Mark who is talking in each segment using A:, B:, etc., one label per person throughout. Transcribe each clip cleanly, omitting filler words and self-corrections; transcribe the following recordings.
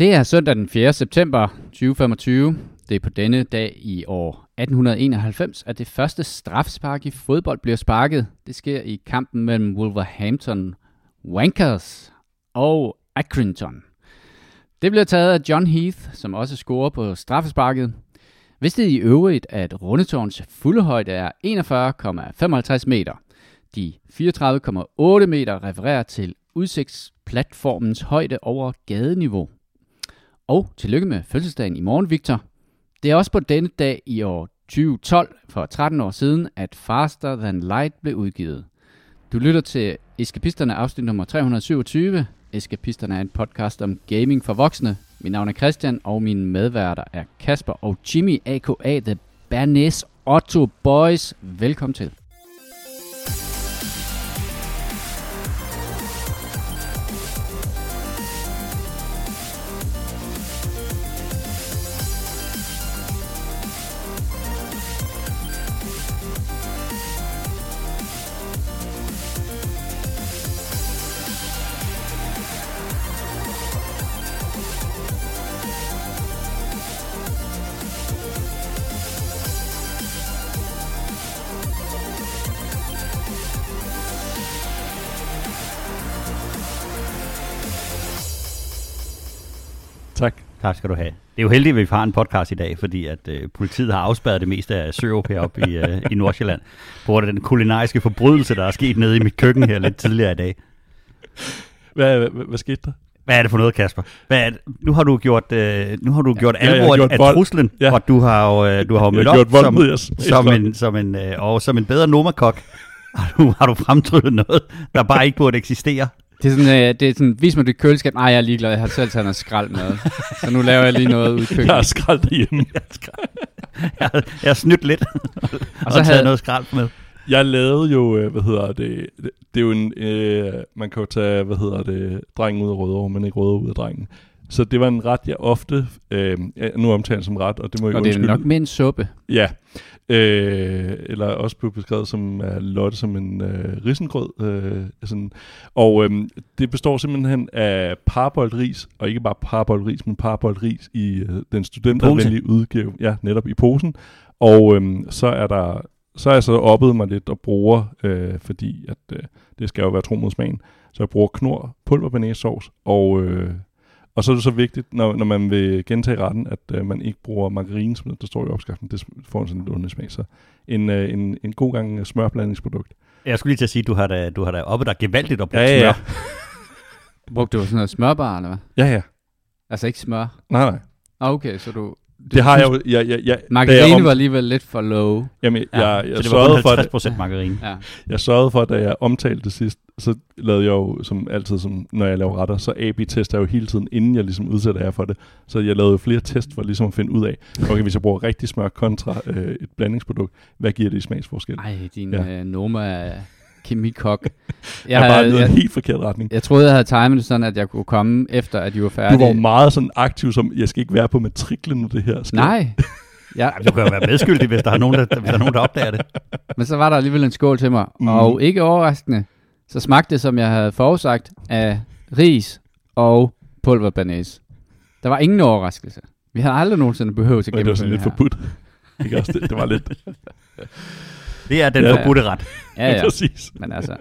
A: Det er søndag den 4. september 2025. Det er på denne dag i år 1891, at det første strafspark i fodbold bliver sparket. Det sker i kampen mellem Wolverhampton Wanderers og Accrington. Det bliver taget af John Heath, som også scorer på straffesparket. Vidste I øvrigt, at Rundetårns fulde højde er 41,55 meter. De 34,8 meter refererer til udsigtsplatformens højde over gadeniveau. Og tillykke med fødselsdagen i morgen, Victor. Det er også på denne dag i år 2012, for 13 år siden, at Faster Than Light blev udgivet. Du lytter til Eskapisterne afsnit nummer 327. Eskapisterne er en podcast om gaming for voksne. Mit navn er Christian, og mine medværter er Kasper og Jimmy, a.k.a. The Bernes Otto Boys. Velkommen til.
B: Tak skal du have. Det er jo heldigt, at vi har en podcast i dag, fordi at politiet har afspærret det meste af Sørup heroppe i Nordsjælland, på grund af den kulinariske forbrydelse, der er sket nede i mit køkken her lidt tidligere i dag.
C: Hvad skete der?
B: Hvad er det for noget, Kasper? Nu har du gjort alvor af truslen, ja. Og du har mødt op som en bedre numerkok. Har du fremtrykket noget, der bare ikke burde eksistere?
A: Det er sådan, vis mig det køleskab. Nej, jeg er ligeglad, jeg har selv taget noget skrald med. Så nu laver jeg lige noget ude i køkkenet.
C: Jeg har skrald derhjemme.
B: Jeg har snydt lidt og taget noget skrald med.
C: Jeg lavede jo, det er jo en, man kan jo tage, drengen ud af Rødovre, men ikke Rødovre ud af drengen. Så det var en ret, jeg ofte, nu omtaler som ret, og det må jeg undskylde.
A: Og det er nok med en suppe.
C: Ja, eller også blev beskrevet som Lotte som en risengrød. Det består simpelthen af parboiled-ris, og ikke bare parboiled-ris, men parboiled-ris i den studentervenlige udgave. Ja, netop i posen. Og så er jeg så oppet mig lidt og bruger, fordi at det skal jo være tro mod smagen, så jeg bruger knor, pulverbanæssauce, og så er det så vigtigt, når man vil gentage retten, at man ikke bruger margarine, som der står i opskriften. Det får en sådan lidt underlig smag. Så en god gang smørblandingsprodukt.
B: Jeg skulle lige til at sige, at du har da oppe der gevaldigt og brugt smør. Ja.
A: Brugte du sådan noget smørbar, eller hvad?
C: Ja.
A: Altså ikke smør?
C: Nej.
A: Okay, så du...
C: Det har jeg jo...
A: Margarine var alligevel lidt for low.
C: Jamen, jeg
B: så det var kun 50% margarine.
A: Ja.
C: Jeg sørgede for, da jeg omtalte det sidst, så lavede jeg jo, som altid, når jeg laver retter, så A/B-tester jeg jo hele tiden, inden jeg ligesom udsætter jer for det. Så jeg lavede flere test for ligesom at finde ud af, okay, hvis jeg bruger rigtig smør kontra et blandingsprodukt, hvad giver det i smagsforskel?
A: Ej, din Noma kemikok.
C: Jeg bare nede i en helt forkert retning.
A: Jeg troede, jeg havde timet det sådan, at jeg kunne komme efter, at de var færdige.
C: Du var meget sådan aktiv, som jeg skal ikke være på matriklen, når det her sker.
A: Nej.
B: Ja. Du kan jo være medskyldig, hvis der er nogen, der opdager det.
A: Men så var der alligevel en skål til mig. Og ikke overraskende, så smagte det, som jeg havde forudsagt, af ris og pulverbanæs. Der var ingen overraskelse. Vi havde aldrig nogensinde behøvet at gennemføre det.
C: Det var sådan lidt forbudt. Ikke også? Det var lidt...
B: Det er den forbudte ret.
A: Ja.
C: Præcis.
A: Men altså...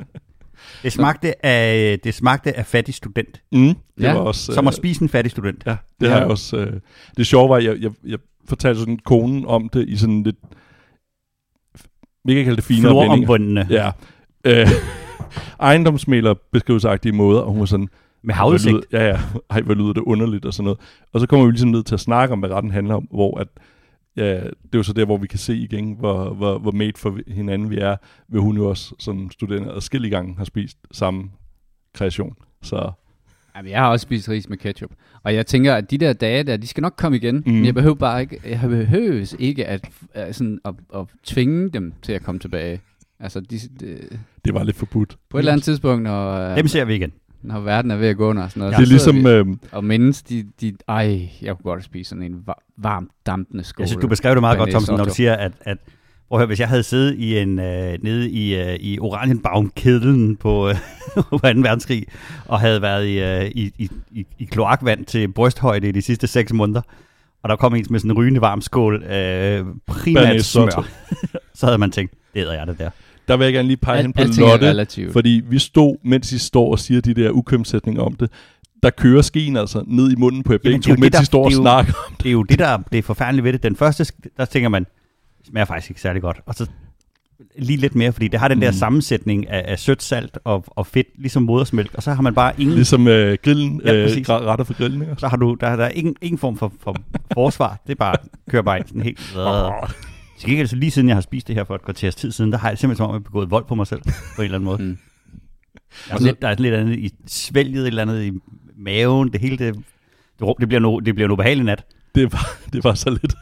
B: Det smagte af fattig student.
C: Det var også...
B: Som at spise en fattig student.
C: Ja, det har jeg også... Det sjove var, at jeg fortalte sådan konen om det i sådan lidt... Vi kan kalde det finere
B: floromvundne.
C: Ja. Ejendomsmæler beskrivelsesagtige måder, og hun var sådan...
B: Med havudsigt.
C: Ja. Ej, hvor lyder det underligt og sådan noget. Og så kommer vi ligesom ned til at snakke om, hvad retten handler om, hvor at... Ja, det er jo så der, hvor vi kan se igen, hvor made for hinanden vi er, ved hun jo også som student adskillige gange har spist samme kreation. Så.
A: Jamen, jeg har også spist ris med ketchup, og jeg tænker, at de der dage der, de skal nok komme igen, men jeg behøver ikke at tvinge dem til at komme tilbage. Altså,
C: det var lidt forbudt.
A: På et eller andet tidspunkt, når...
B: Dem ser vi igen.
A: Når verden er ved at gå under og sådan noget.
C: Ja, det er ligesom...
A: Og mindes, jeg kunne godt spise sådan en varmt dampende skål.
B: Jeg synes, du beskrev det meget godt, Thomsen, når du siger, at hvis jeg havde siddet i nede i Oranienbaum-kedlen på 2. verdenskrig, og havde været i kloakvand til brysthøjde i de sidste 6 måneder, og der kom en med sådan en rygende varm skål, primært smør, så havde man tænkt, det æder jeg det der.
C: Der vil jeg gerne lige pege hen på Lotte, fordi vi stod, mens I står og siger de der ukømsætninger om det, der kører skeen altså ned i munden på jer begge to, mens I står og snakker om det.
B: Det er jo det, der er forfærdeligt ved det. Den første, der tænker man, smager faktisk ikke særlig godt. Og så lige lidt mere, fordi det har den der sammensætning af sødt, salt og fedt, ligesom modersmælk. Og så har man bare ingen...
C: Ligesom grillen, retter for grillen. Ikke?
B: Så har du, der er ingen form for forsvar. Det er bare, kører bare sådan helt... Så gik altså lige siden jeg har spist det her for et kvarters tid siden, der har jeg simpelthen som om, jeg har begået vold på mig selv, på en eller anden måde. Der er lidt andet i svælget, et eller andet i maven, det hele, det bliver en ubehagelig nat.
C: Det var så lidt.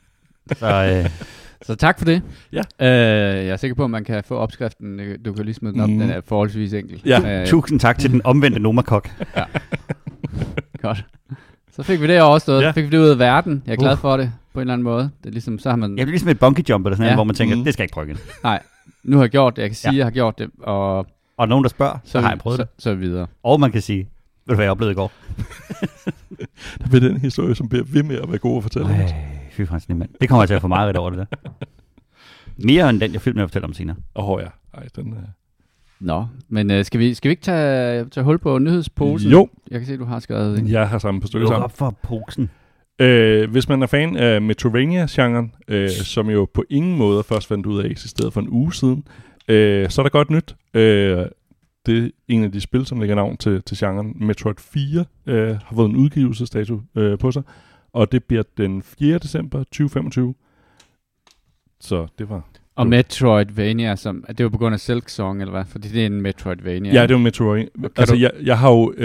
A: Så tak for det.
C: Ja.
A: Jeg er sikker på, at man kan få opskriften. Du kan lige smide den op, den er forholdsvis enkel.
B: Ja. Tusind tak til den omvendte Nomakok.
A: Ja. Godt. Så fik vi det overstået. Ja. Fik vi det ud af verden. Jeg er glad for det, på en eller anden måde. Det er ligesom, så har man...
B: Ja, det er ligesom et bungee jump eller sådan noget, hvor man tænker, det skal jeg ikke prøve igen.
A: Nej, nu har jeg gjort det. Jeg kan sige, jeg har gjort det.
B: Og nogen, der spørger, så har jeg prøvet det.
A: Så videre.
B: Og man kan sige, ved du hvad jeg oplevede i går?
C: Der bliver den historie, som bliver ved med at være god at fortælle.
B: Fy for mand. Det kommer jeg til at få meget ret over det der. Mere end den, jeg filmer, jeg fortæller om senere.
C: Ja. Ej, den...
A: Nå, men skal vi ikke tage hul på nyhedsposen?
C: Jo.
A: Jeg kan se, du har skrevet en.
C: Jeg har sammen på stykker sammen.
B: Op for posen.
C: Hvis man er fan af Metroidvania-genren, som jo på ingen måde først fandt ud af eksisterede for en uge siden, så er der godt nyt. Det er en af de spil, som lægger navn til genren. Metroid 4 har fået en udgivelsesdato på sig, og det bliver den 4. december 2025. Så det var...
A: Og Metroidvania, det var på grund af Silksong, eller hvad? Fordi det er en Metroidvania.
C: Ja, det var Metroid. Altså, jeg har jo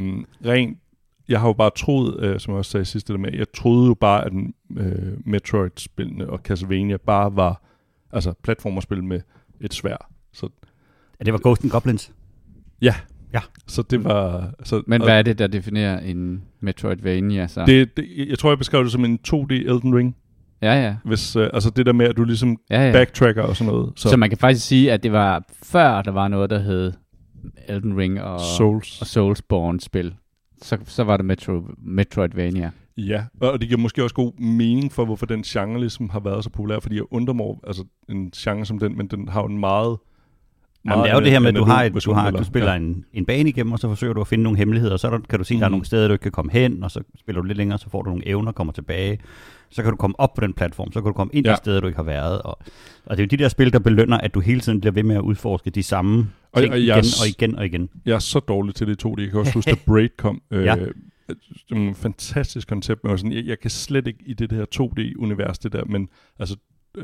C: jeg har jo bare troet, som jeg også sagde sidst, med, jeg troede jo bare, at Metroid-spillene og Castlevania bare var altså platformerspil med et sværd. Så
B: det var Ghosts and Goblins?
C: Ja. Så det var...
A: Men hvad er det, der definerer en Metroidvania? Så?
C: Jeg tror, jeg beskrev det som en 2D Elden Ring.
A: Ja.
C: Hvis, altså det der med, at du ligesom backtracker og sådan noget.
A: Så man kan faktisk sige, at det var før, der var noget, der hed Elden Ring og Soulsborne-spil. Så var det Metroidvania. Ja,
C: og det giver måske også god mening for, hvorfor den genre ligesom har været så populær, fordi jeg undrer mig over, altså en genre som den, men den har jo en meget...
B: Jamen, det er jo det her med, at du spiller en bane igennem, og så forsøger du at finde nogle hemmeligheder, og så kan du se, at der er nogle steder, du ikke kan komme hen, og så spiller du lidt længere, så får du nogle evner, kommer tilbage. Så kan du komme op på den platform, så kan du komme ind i steder, du ikke har været. Og det er jo de der spil, der belønner, at du hele tiden bliver ved med at udforske de samme ting igen og igen.
C: Jeg er så dårlig til det 2D. Jeg kan også huske, at Braid kom. Det er et fantastisk koncept, men sådan, jeg kan slet ikke i det her 2D-univers, det der, men altså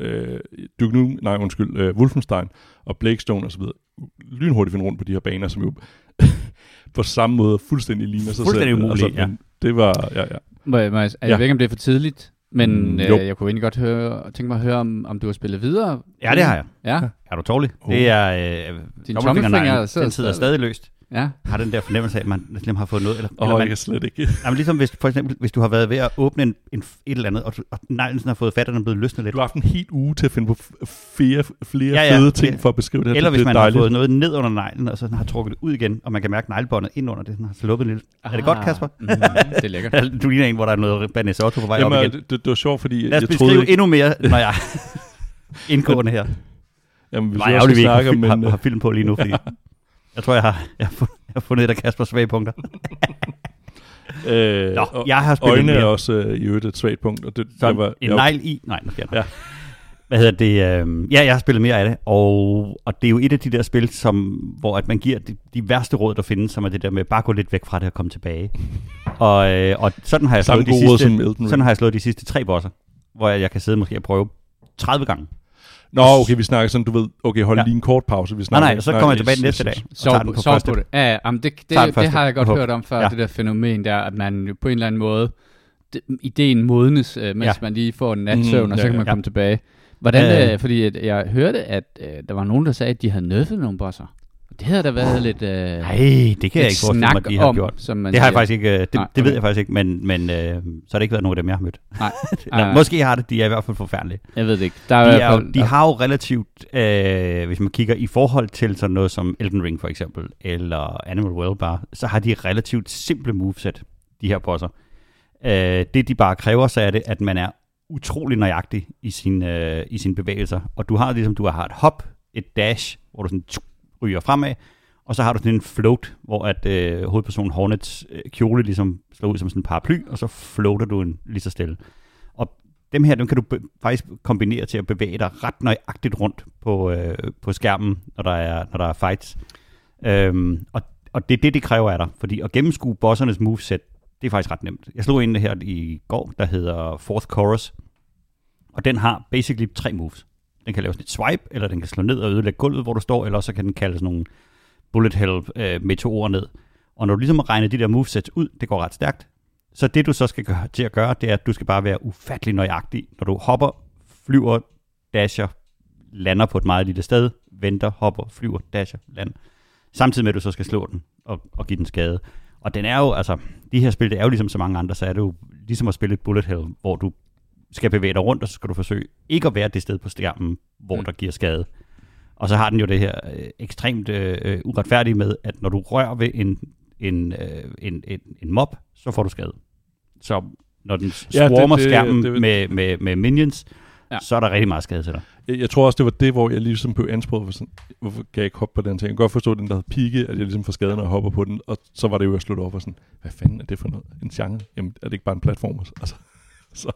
C: Wolfenstein og Blackstone og så videre, lynhurtigt finde rundt på de her baner, som jo på samme måde fuldstændig ligner sig selv.
B: Fuldstændig umuligt,
C: altså, det var,
A: Jeg ved ikke, om det er for tidligt, men jeg kunne egentlig godt tænke mig at høre, om du har spillet videre.
B: Ja, det har jeg.
A: Ja.
B: Er du tårlig? Det er...
A: Din tommelfinger
B: den sidder stadig løst.
A: Ja.
B: Har den der fornemmelse af, at man slet har fået noget. Eller
C: jeg kan slet ikke.
B: Jamen, ligesom for eksempel, hvis du har været ved at åbne et eller andet, og neglen har fået fat, og den er blevet løsnet lidt.
C: Du har haft en helt uge til at finde på flere fede ting for at beskrive det her.
B: Eller hvis man har fået noget ned under neglen, og så har trukket det ud igen, og man kan mærke neglebåndet ind under det, den har sluppet lidt. Er det godt, Kasper?
A: Det er lækkert.
B: Du ligner en, hvor der er noget Banesotto på vej op igen.
C: Det var sjovt, fordi
B: lad os beskrive endnu mere, når jeg indgående her.
C: Jamen, hvis jeg også snakker,
B: men har film på lige nu, fordi jeg tror, jeg har fundet et af Kaspers svage punkter. Jeg har spillet
C: øjne er også i øvrigt et svagt punkt. Og det
B: var en negl i... Nej, nu skal jeg. Hvad hedder det? Jeg har spillet mere af det, og det er jo et af de der spil, hvor at man giver de værste råd, der findes, som er det der med bare gå lidt væk fra det og komme tilbage. Og sådan har jeg slået de sidste 3 bosser, hvor jeg kan sidde måske og prøve 30 gange.
C: Nå, okay, vi snakker sådan, du ved, hold lige en kort pause.
B: Nej, så kommer jeg tilbage den næste dag.
A: Sov på det. Ja, det har jeg godt hørt om før, det der fænomen der, at man på en eller anden måde, ideen modnes, mens man lige får en natsøvn, og så kan man komme tilbage. Hvordan fordi jeg hørte, at der var nogen, der sagde, at de havde nerfet nogle bosser. Det havde da været lidt...
B: Nej, det kan jeg ikke forestille mig, de har gjort. Det har jeg faktisk ikke. Det ved jeg faktisk ikke, men så har det ikke været nogen af dem, jeg har mødt. Nej. Måske har det. De er i hvert fald forfærdelige.
A: Jeg ved det ikke.
B: De har jo relativt, hvis man kigger i forhold til sådan noget som Elden Ring for eksempel, eller Animal Well bare, så har de relativt simple moveset, de her bosser. Det de bare kræver, så er det, at man er utrolig nøjagtig i sine bevægelser. Og du har et hop, et dash, hvor du sådan ryger fremad, og så har du sådan en float, hvor at hovedpersonen Hornets kjole ligesom slår ud som sådan en paraply, og så floater du lige så stille. Og dem kan du faktisk kombinere til at bevæge dig ret nøjagtigt rundt på skærmen, når der er fights. Og det er det kræver af dig, fordi at gennemskue bossernes moveset, det er faktisk ret nemt. Jeg slog ind her i går, der hedder Fourth Chorus, og den har basically 3 moves. Den kan lave sådan et swipe, eller den kan slå ned og ødelægge gulvet, hvor du står, eller så kan den kalde sådan nogle bullet hell meteorer ned. Og når du ligesom regner de der movesets ud, det går ret stærkt. Så det du så skal til at gøre, det er, at du skal bare være ufattelig nøjagtig. Når du hopper, flyver, dasher, lander på et meget lille sted, venter, hopper, flyver, dasher, lander. Samtidig med, at du så skal slå den og give den skade. Og den er jo, altså, de her spil, det er jo ligesom så mange andre, så er det jo ligesom at spille et bullet hell, hvor du skal bevæge dig rundt, og så skal du forsøge ikke at være det sted på skærmen, hvor der giver skade. Og så har den jo det her ekstremt uretfærdige med, at når du rører ved en mob, så får du skade. Så når den swarmer skærmen med minions, så er der rigtig meget skade til dig.
C: Jeg tror også, det var det, hvor jeg ligesom blev ansporet for sådan, hvorfor kan jeg ikke hoppe på den ting? Jeg kan godt forstå, den der havde pike, at jeg ligesom får skade, når jeg hopper på den, og så var det jo at slutte op og sådan, hvad fanden er det for noget? En genre? Jamen, er det ikke bare en platform? Altså, så...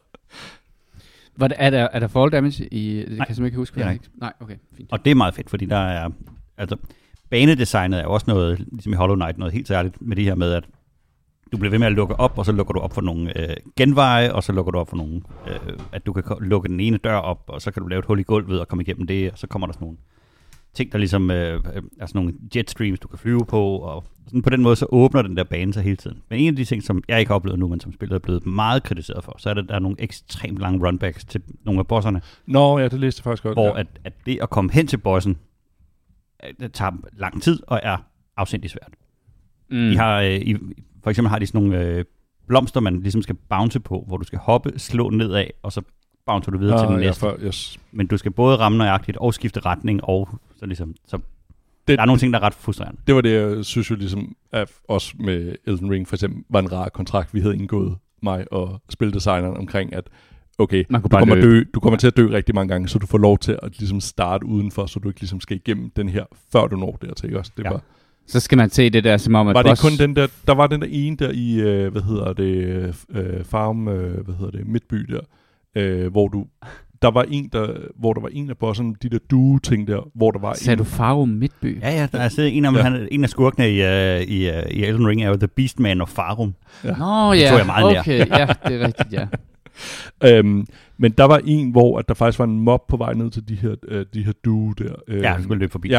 A: Er der fall damage i... Det kan jeg simpelthen ikke huske.
B: Ja.
A: Nej, okay, fint.
B: Og det er meget fedt, fordi der er... Altså, banedesignet er også noget, ligesom i Hollow Knight, noget helt særligt med det her med, at du bliver ved med at lukke op, og så lukker du op for nogle genveje, og så lukker du op for nogle... at du kan lukke den ene dør op, og så kan du lave et hul i gulvet og komme igennem det, og så kommer der sådan nogle ting, der ligesom er sådan nogle jetstreams, du kan flyve på, og sådan på den måde, så åbner den der bane sig hele tiden. Men en af de ting, som jeg ikke har oplevet nu, men som spillet er blevet meget kritiseret for, så er der er nogle ekstremt lange runbacks til nogle af bosserne.
C: Nå, ja, det læste jeg faktisk godt.
B: Hvor at det at komme hen til bossen, det tager lang tid og er afsindigt svært. De har, for eksempel har de sådan nogle blomster, man ligesom skal bounce på, hvor du skal hoppe, slå nedad, og så bouncer du videre til den næste.
C: Yes.
B: Men du skal både ramme nøjagtigt og skifte retning, og så ligesom... Så der er nogle ting, der er ret frustrerende.
C: Det var det, jeg synes jo ligesom, at også med Elden Ring for eksempel, var en rar kontrakt, vi havde indgået, mig og spildesigneren, omkring, at okay, du kommer til at dø rigtig mange gange, så du får lov til at ligesom starte udenfor, så du ikke ligesom skal igennem den her, før du når dertil, ikke også? Det var...
A: Så skal man se det der, som om at
C: var det kun den der, der var den der ene der i, Farm, Midtby der, hvor der var en af bosserne, de der due-ting der, hvor der var
A: Sagde du Farum Midtby?
B: Ja, der er en af skurkene i Elden Ring er jo The Beastman of Farum.
A: Ja. Nå ja,
B: tror jeg meget
A: okay, ja, det er rigtigt, ja.
C: Men der var en, hvor at der faktisk var en mob på vej ned til de her due der.
B: Ja, du skulle løbe forbi.
C: Ja,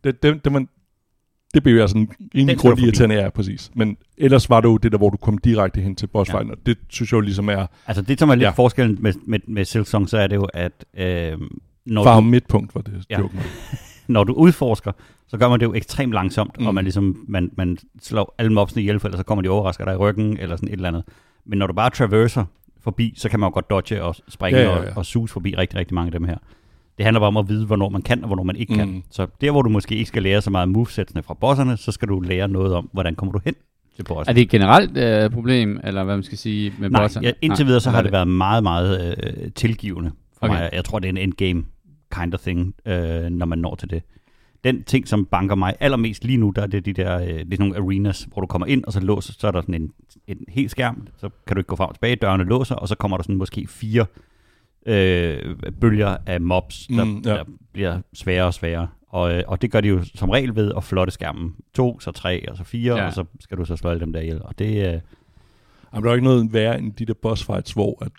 C: det blev jeg sådan rimelig grundigt irriterende, ja, præcis. Men ellers var det jo det der, hvor du kom direkte hen til bossfighten, og det synes jeg jo ligesom er...
B: Altså det, som er lidt forskellen med Silksong, så er det jo, at...
C: Farm midtpunkt var det joken.
B: Når du udforsker, så gør man det jo ekstremt langsomt, og man ligesom man slår alle mobsene ihjel, for ellers så kommer de overrasker dig i ryggen, eller sådan et eller andet. Men når du bare traverser forbi, så kan man jo godt dodge og springe og suse forbi rigtig, rigtig mange af dem her. Det handler bare om at vide, hvornår man kan, og hvornår man ikke kan. Så der, hvor du måske ikke skal lære så meget movesetsene fra bosserne, så skal du lære noget om, hvordan kommer du hen til bosserne.
A: Er det et generelt problem, eller hvad man skal sige med bosserne?
B: Nej, indtil videre så har det været meget, meget tilgivende for mig. Jeg tror, det er en endgame kind of thing, når man når til det. Den ting, som banker mig allermest lige nu, der er det de der, det er nogle arenas, hvor du kommer ind, og så låser, så er der sådan en hel skærm, så kan du ikke gå frem og tilbage, dørene låser, og så kommer der sådan måske 4 bølger af mobs, der bliver sværere og sværere. Og det gør de jo som regel ved at flotte skærmen. 2, så 3, og så 4, og så skal du så slå alle dem der ihjel. Og det... Jamen,
C: der er ikke noget værre end de der boss fights, hvor at...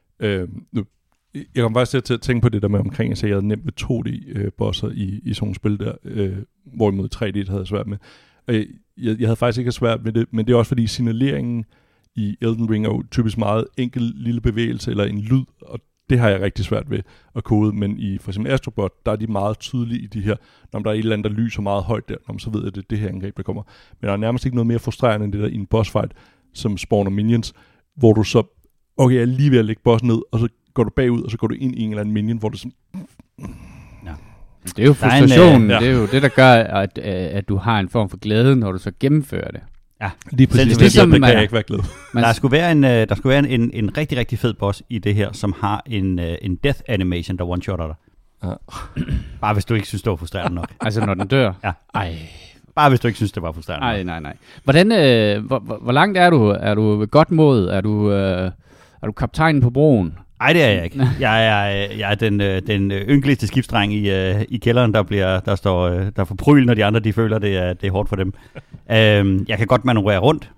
C: jeg kom faktisk til at tænke på det der med omkring, at jeg havde nemt med 2D-bosser i sådan nogle spil der, hvorimod 3D havde jeg svært med. Jeg havde faktisk ikke svært med det, men det er også fordi signaleringen i Elden Ring er jo typisk meget enkel lille bevægelse eller en lyd, og det har jeg rigtig svært ved at kode, men i for eksempel Astrobot, der er de meget tydelige i de her, når der er et eller andet, der lyser meget højt der, så ved jeg, at det er det her angreb, der kommer. Men der er nærmest ikke noget mere frustrerende end det der i en boss fight, som spawner minions, hvor du så, okay, jeg er lige ved at lægge bossen ned, og så går du bagud, og så går du ind i en eller anden minion, hvor du sådan...
A: Ja. Det er jo frustrationen, det er jo det, der gør, at du har en form for glæde, når du så gennemfører det.
C: Ja, lige præcis.
A: Det
C: kan jeg ikke være glad.
B: Der skulle være en rigtig, rigtig fed boss i det her, som har en death animation, der one-shotter dig. Ja. Bare hvis du ikke synes, det var frustrerende nok.
A: Altså når den dør?
B: Ja.
A: Ej.
B: Bare hvis du ikke synes, det var frustrerende
A: nok. Nej. Hvordan, hvor langt er du? Er du ved godt mod? Er du kaptajnen på broen?
B: Nej, det er jeg ikke. Jeg er den ynkeligste skibsdreng i kælderen, der får pryl, når de andre de føler, det er hårdt for dem. Jeg kan godt manøvrere rundt,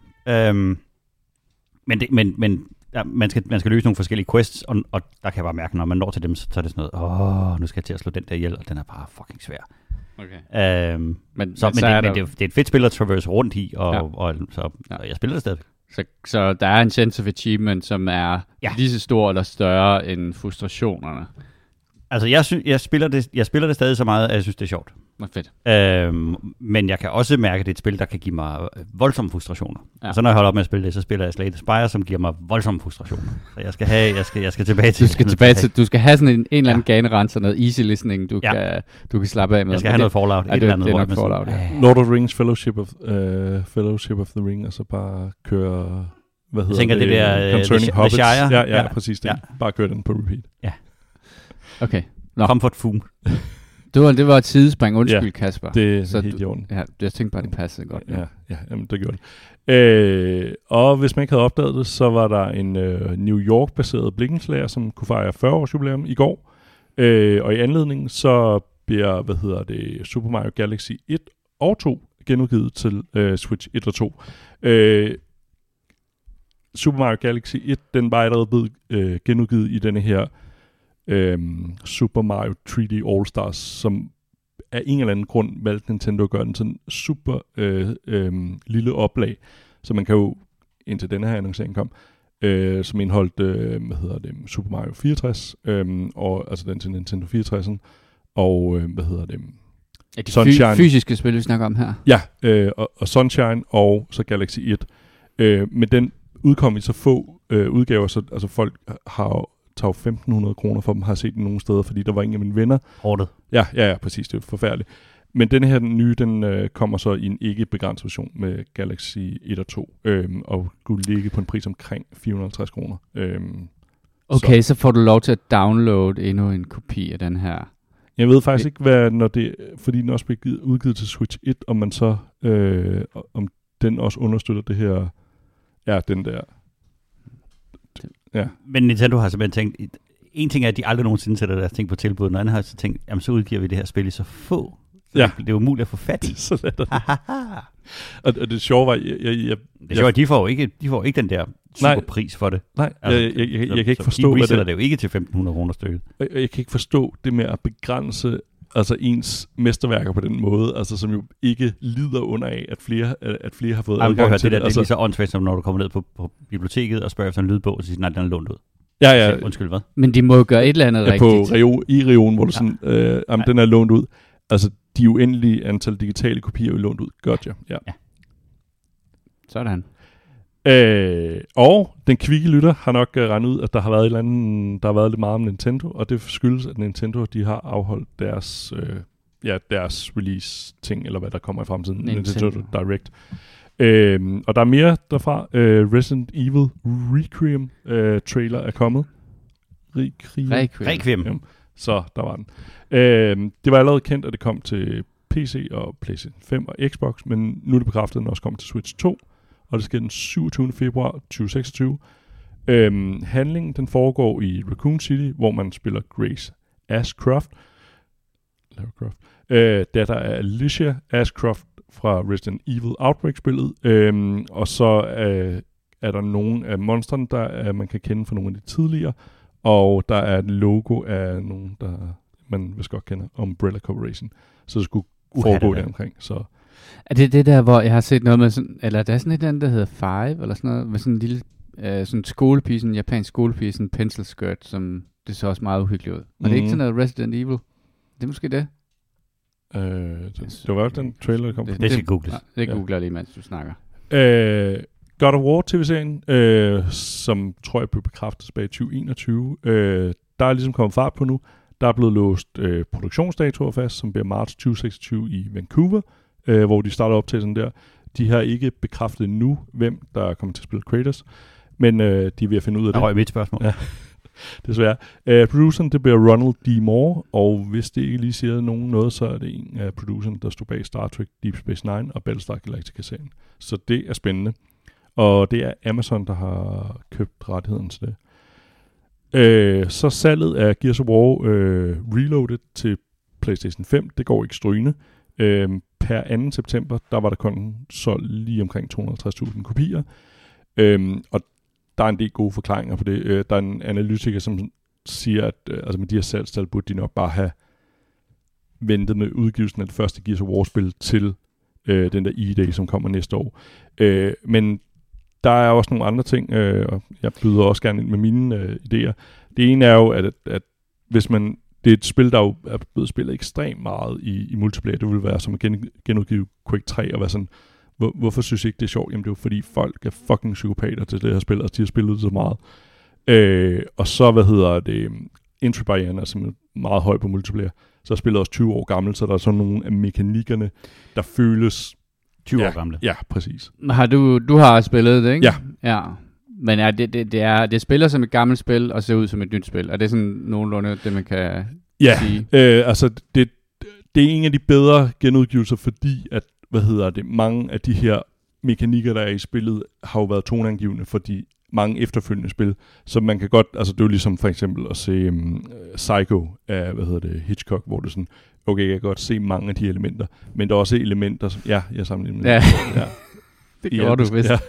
B: men man skal løse nogle forskellige quests, og der kan jeg bare mærke, når man når til dem, så er det sådan noget, nu skal jeg til at slå den der ihjel, og den er bare fucking svær.
A: Okay.
B: Men det er et fedt spil at traverse rundt i, og jeg spiller det stadigvæk.
A: Så der er en sense of achievement, som er lige så stor eller større end frustrationerne.
B: Altså, jeg spiller det stadig så meget, at jeg synes, det er sjovt.
A: Fedt.
B: Men jeg kan også mærke, at det er et spil, der kan give mig voldsomme frustrationer. Ja. Og så når jeg holder op med at spille det, så spiller jeg Slay the Spire, som giver mig voldsomme frustrationer. Så jeg skal tilbage til...
A: Du skal have sådan en eller anden ganerens og noget easy listening, du kan slappe af med.
B: Jeg skal have noget Fallout.
A: Det er nok Fallout.
C: Lord of the Rings Fellowship of the Ring, og så bare køre... Hvad hedder
B: det? Det der
C: Concerning Hobbits.
B: Ja,
C: præcis det. Ja. Bare køre den på repeat.
B: Ja.
A: Okay.
B: Comfort food.
A: Det var et sidespring. Undskyld, Kasper.
C: Det er helt i orden.
A: Ja, jeg tænkte bare, det passede godt.
C: Ja, jamen, det gjorde det. Og hvis man ikke havde opdaget det, så var der en New York-baseret blikkenslager, som kunne fejre 40 års jubilæum i går. Og i anledningen, så bliver, Super Mario Galaxy 1 og 2 genudgivet til Switch 1 og 2. Super Mario Galaxy 1, den var allerede blevet genudgivet i denne her Super Mario 3D All-Stars, som af en eller anden grund valgte Nintendo at gøre den sådan super lille oplag, så man kan jo, indtil denne her annoncering kom, som indeholdt, Super Mario 64, og altså den til Nintendo 64'en, og
A: Sunshine. Fysiske spil, vi snakker om her.
C: Ja, og Sunshine, og så Galaxy 1. Men den udkom i så få udgaver, så altså folk tager 1.500 kroner for dem, har set den nogle steder, fordi der var ingen af mine venner.
B: Hårdt.
C: Ja, præcis, det er forfærdeligt. Men den her, den nye, den kommer så i en ikke-begrænset version med Galaxy 1 og 2, og kunne ligge på en pris omkring 450 kroner.
A: Okay, så får du lov til at downloade endnu en kopi af den her.
C: Jeg ved faktisk ikke, fordi den også bliver udgivet til Switch 1, om man så, om den også understøtter det her, den der. Ja.
B: Men Nintendo har simpelthen tænkt, en ting er, at de aldrig nogensinde sætter deres ting på tilbud, og anden har så tænkt, jamen så udgiver vi det her spil i så få. Det er umuligt at få fat i.
C: Så det. Og det sjove var,
B: de får ikke den der superpris for det.
C: Nej, altså, jeg kan ikke forstå,
B: hvad det er. Det jo ikke til 1.500 kroner stykket.
C: Jeg kan ikke forstå det med at begrænse altså ens mesterværker på den måde, altså som jo ikke lider under af, at flere har fået adgang til det.
B: Det er lige så åndssvagt, som når du kommer ned på biblioteket og spørger efter en lydbog, og siger, nej, den er lånt ud.
C: Ja.
B: Undskyld, hvad?
A: Men de må jo gøre et eller andet rigtigt.
C: I regionen, hvor du sådan, den er lånt ud. Altså, de uendelige antal digitale kopier er lånt ud. Godt, ja.
A: Sådan.
C: Og den kvikke lytter har nok regnet ud, at der har været lidt meget om Nintendo, og det skyldes, at Nintendo de har afholdt deres release ting, eller hvad der kommer i fremtiden. Nintendo Direct. Og der er mere derfra. Resident Evil Requiem trailer er kommet.
B: Requiem.
C: Ja, så der var den. Det var allerede kendt, at det kom til PC og PlayStation 5 og Xbox, men nu er det bekræftet, at den også kommer til Switch 2, og det sker den 27. februar 2026. Handlingen den foregår i Raccoon City, hvor man spiller Grace Ashcroft. Datter af Alicia Ashcroft fra Resident Evil Outbreak-spillet. Og så er der nogle af monsterne, der man kan kende fra nogle af de tidligere, og der er et logo af nogen, der man vist godt kender, Umbrella Corporation. Så det skulle foregå der omkring. Så.
A: Er det det der, hvor jeg har set noget med sådan, eller der er sådan et andet, der hedder Five, eller sådan noget, med sådan en lille sådan en skolepige, sådan en japansk skolepige, sådan en pencil skirt, som det så også meget uhyggeligt ud. Og det er ikke sådan noget Resident Evil. Det er måske det.
C: Det var også den trailer, der kom.
B: Det skal googles.
A: Det googler lige, mens du snakker.
C: God of War TV-serien, som tror jeg blev bekræftet tilbage i 2021. Der er ligesom kommet fart på nu. Der er blevet låst produktionsdatoer fast, som bliver marts 2026 i Vancouver, hvor de starter op til sådan der. De har ikke bekræftet nu, hvem der kommer til at spille Kratos, men de er ved at finde ud af det.
B: Der røg mit spørgsmål.
C: Ja, desværre. Produceren, det bliver Ronald D. Moore, og hvis det ikke lige siger nogen noget, så er det en af produceren, der stod bag Star Trek, Deep Space Nine og Battlestar Galactica-serien. Så det er spændende. Og det er Amazon, der har købt rettigheden til det. Så salget af Gears of War Reloaded til PlayStation 5, det går ikke strygende. Per 2. september, der var der kun solgt lige omkring 250.000 kopier. Og der er en del gode forklaringer på det. Der er en analytiker, som siger, at altså med de her salgstal burde de nok bare have ventet med udgivelsen af det første Gears of War-spil til den der E-Day, som kommer næste år. Men der er også nogle andre ting, og jeg byder også gerne ind med mine idéer. Det ene er jo, at hvis man... Det er et spil, der jo er blevet spillet ekstremt meget i multiplayer. Det vil være som at genudgive Quake 3 og være sådan... Hvorfor synes jeg ikke, det er sjovt? Jamen det er jo fordi folk er fucking psykopater til det her spil, og de har spillet så meget. Og så, entry-barrieren er simpelthen meget høj på multiplayer. Så er spillet også 20 år gammelt, så der er sådan nogle af mekanikkerne, der føles...
B: 20 år gamle.
C: Ja, præcis.
A: Har du har spillet det, ikke?
C: Ja.
A: Ja. Men det spiller som et gammelt spil, og ser ud som et nyt spil. Er det sådan nogenlunde det, man kan sige?
C: Altså det er en af de bedre genudgivelser, fordi at, mange af de her mekanikker, der er i spillet, har jo været toneangivende for de mange efterfølgende spil. Så man kan godt, altså det er jo ligesom for eksempel at se Psycho af, Hitchcock, hvor det sådan, okay, jeg kan godt se mange af de elementer, men der er også elementer, som, jeg sammenligner med
A: ja.
C: Ja.
A: Det gjorde du vist. Ja.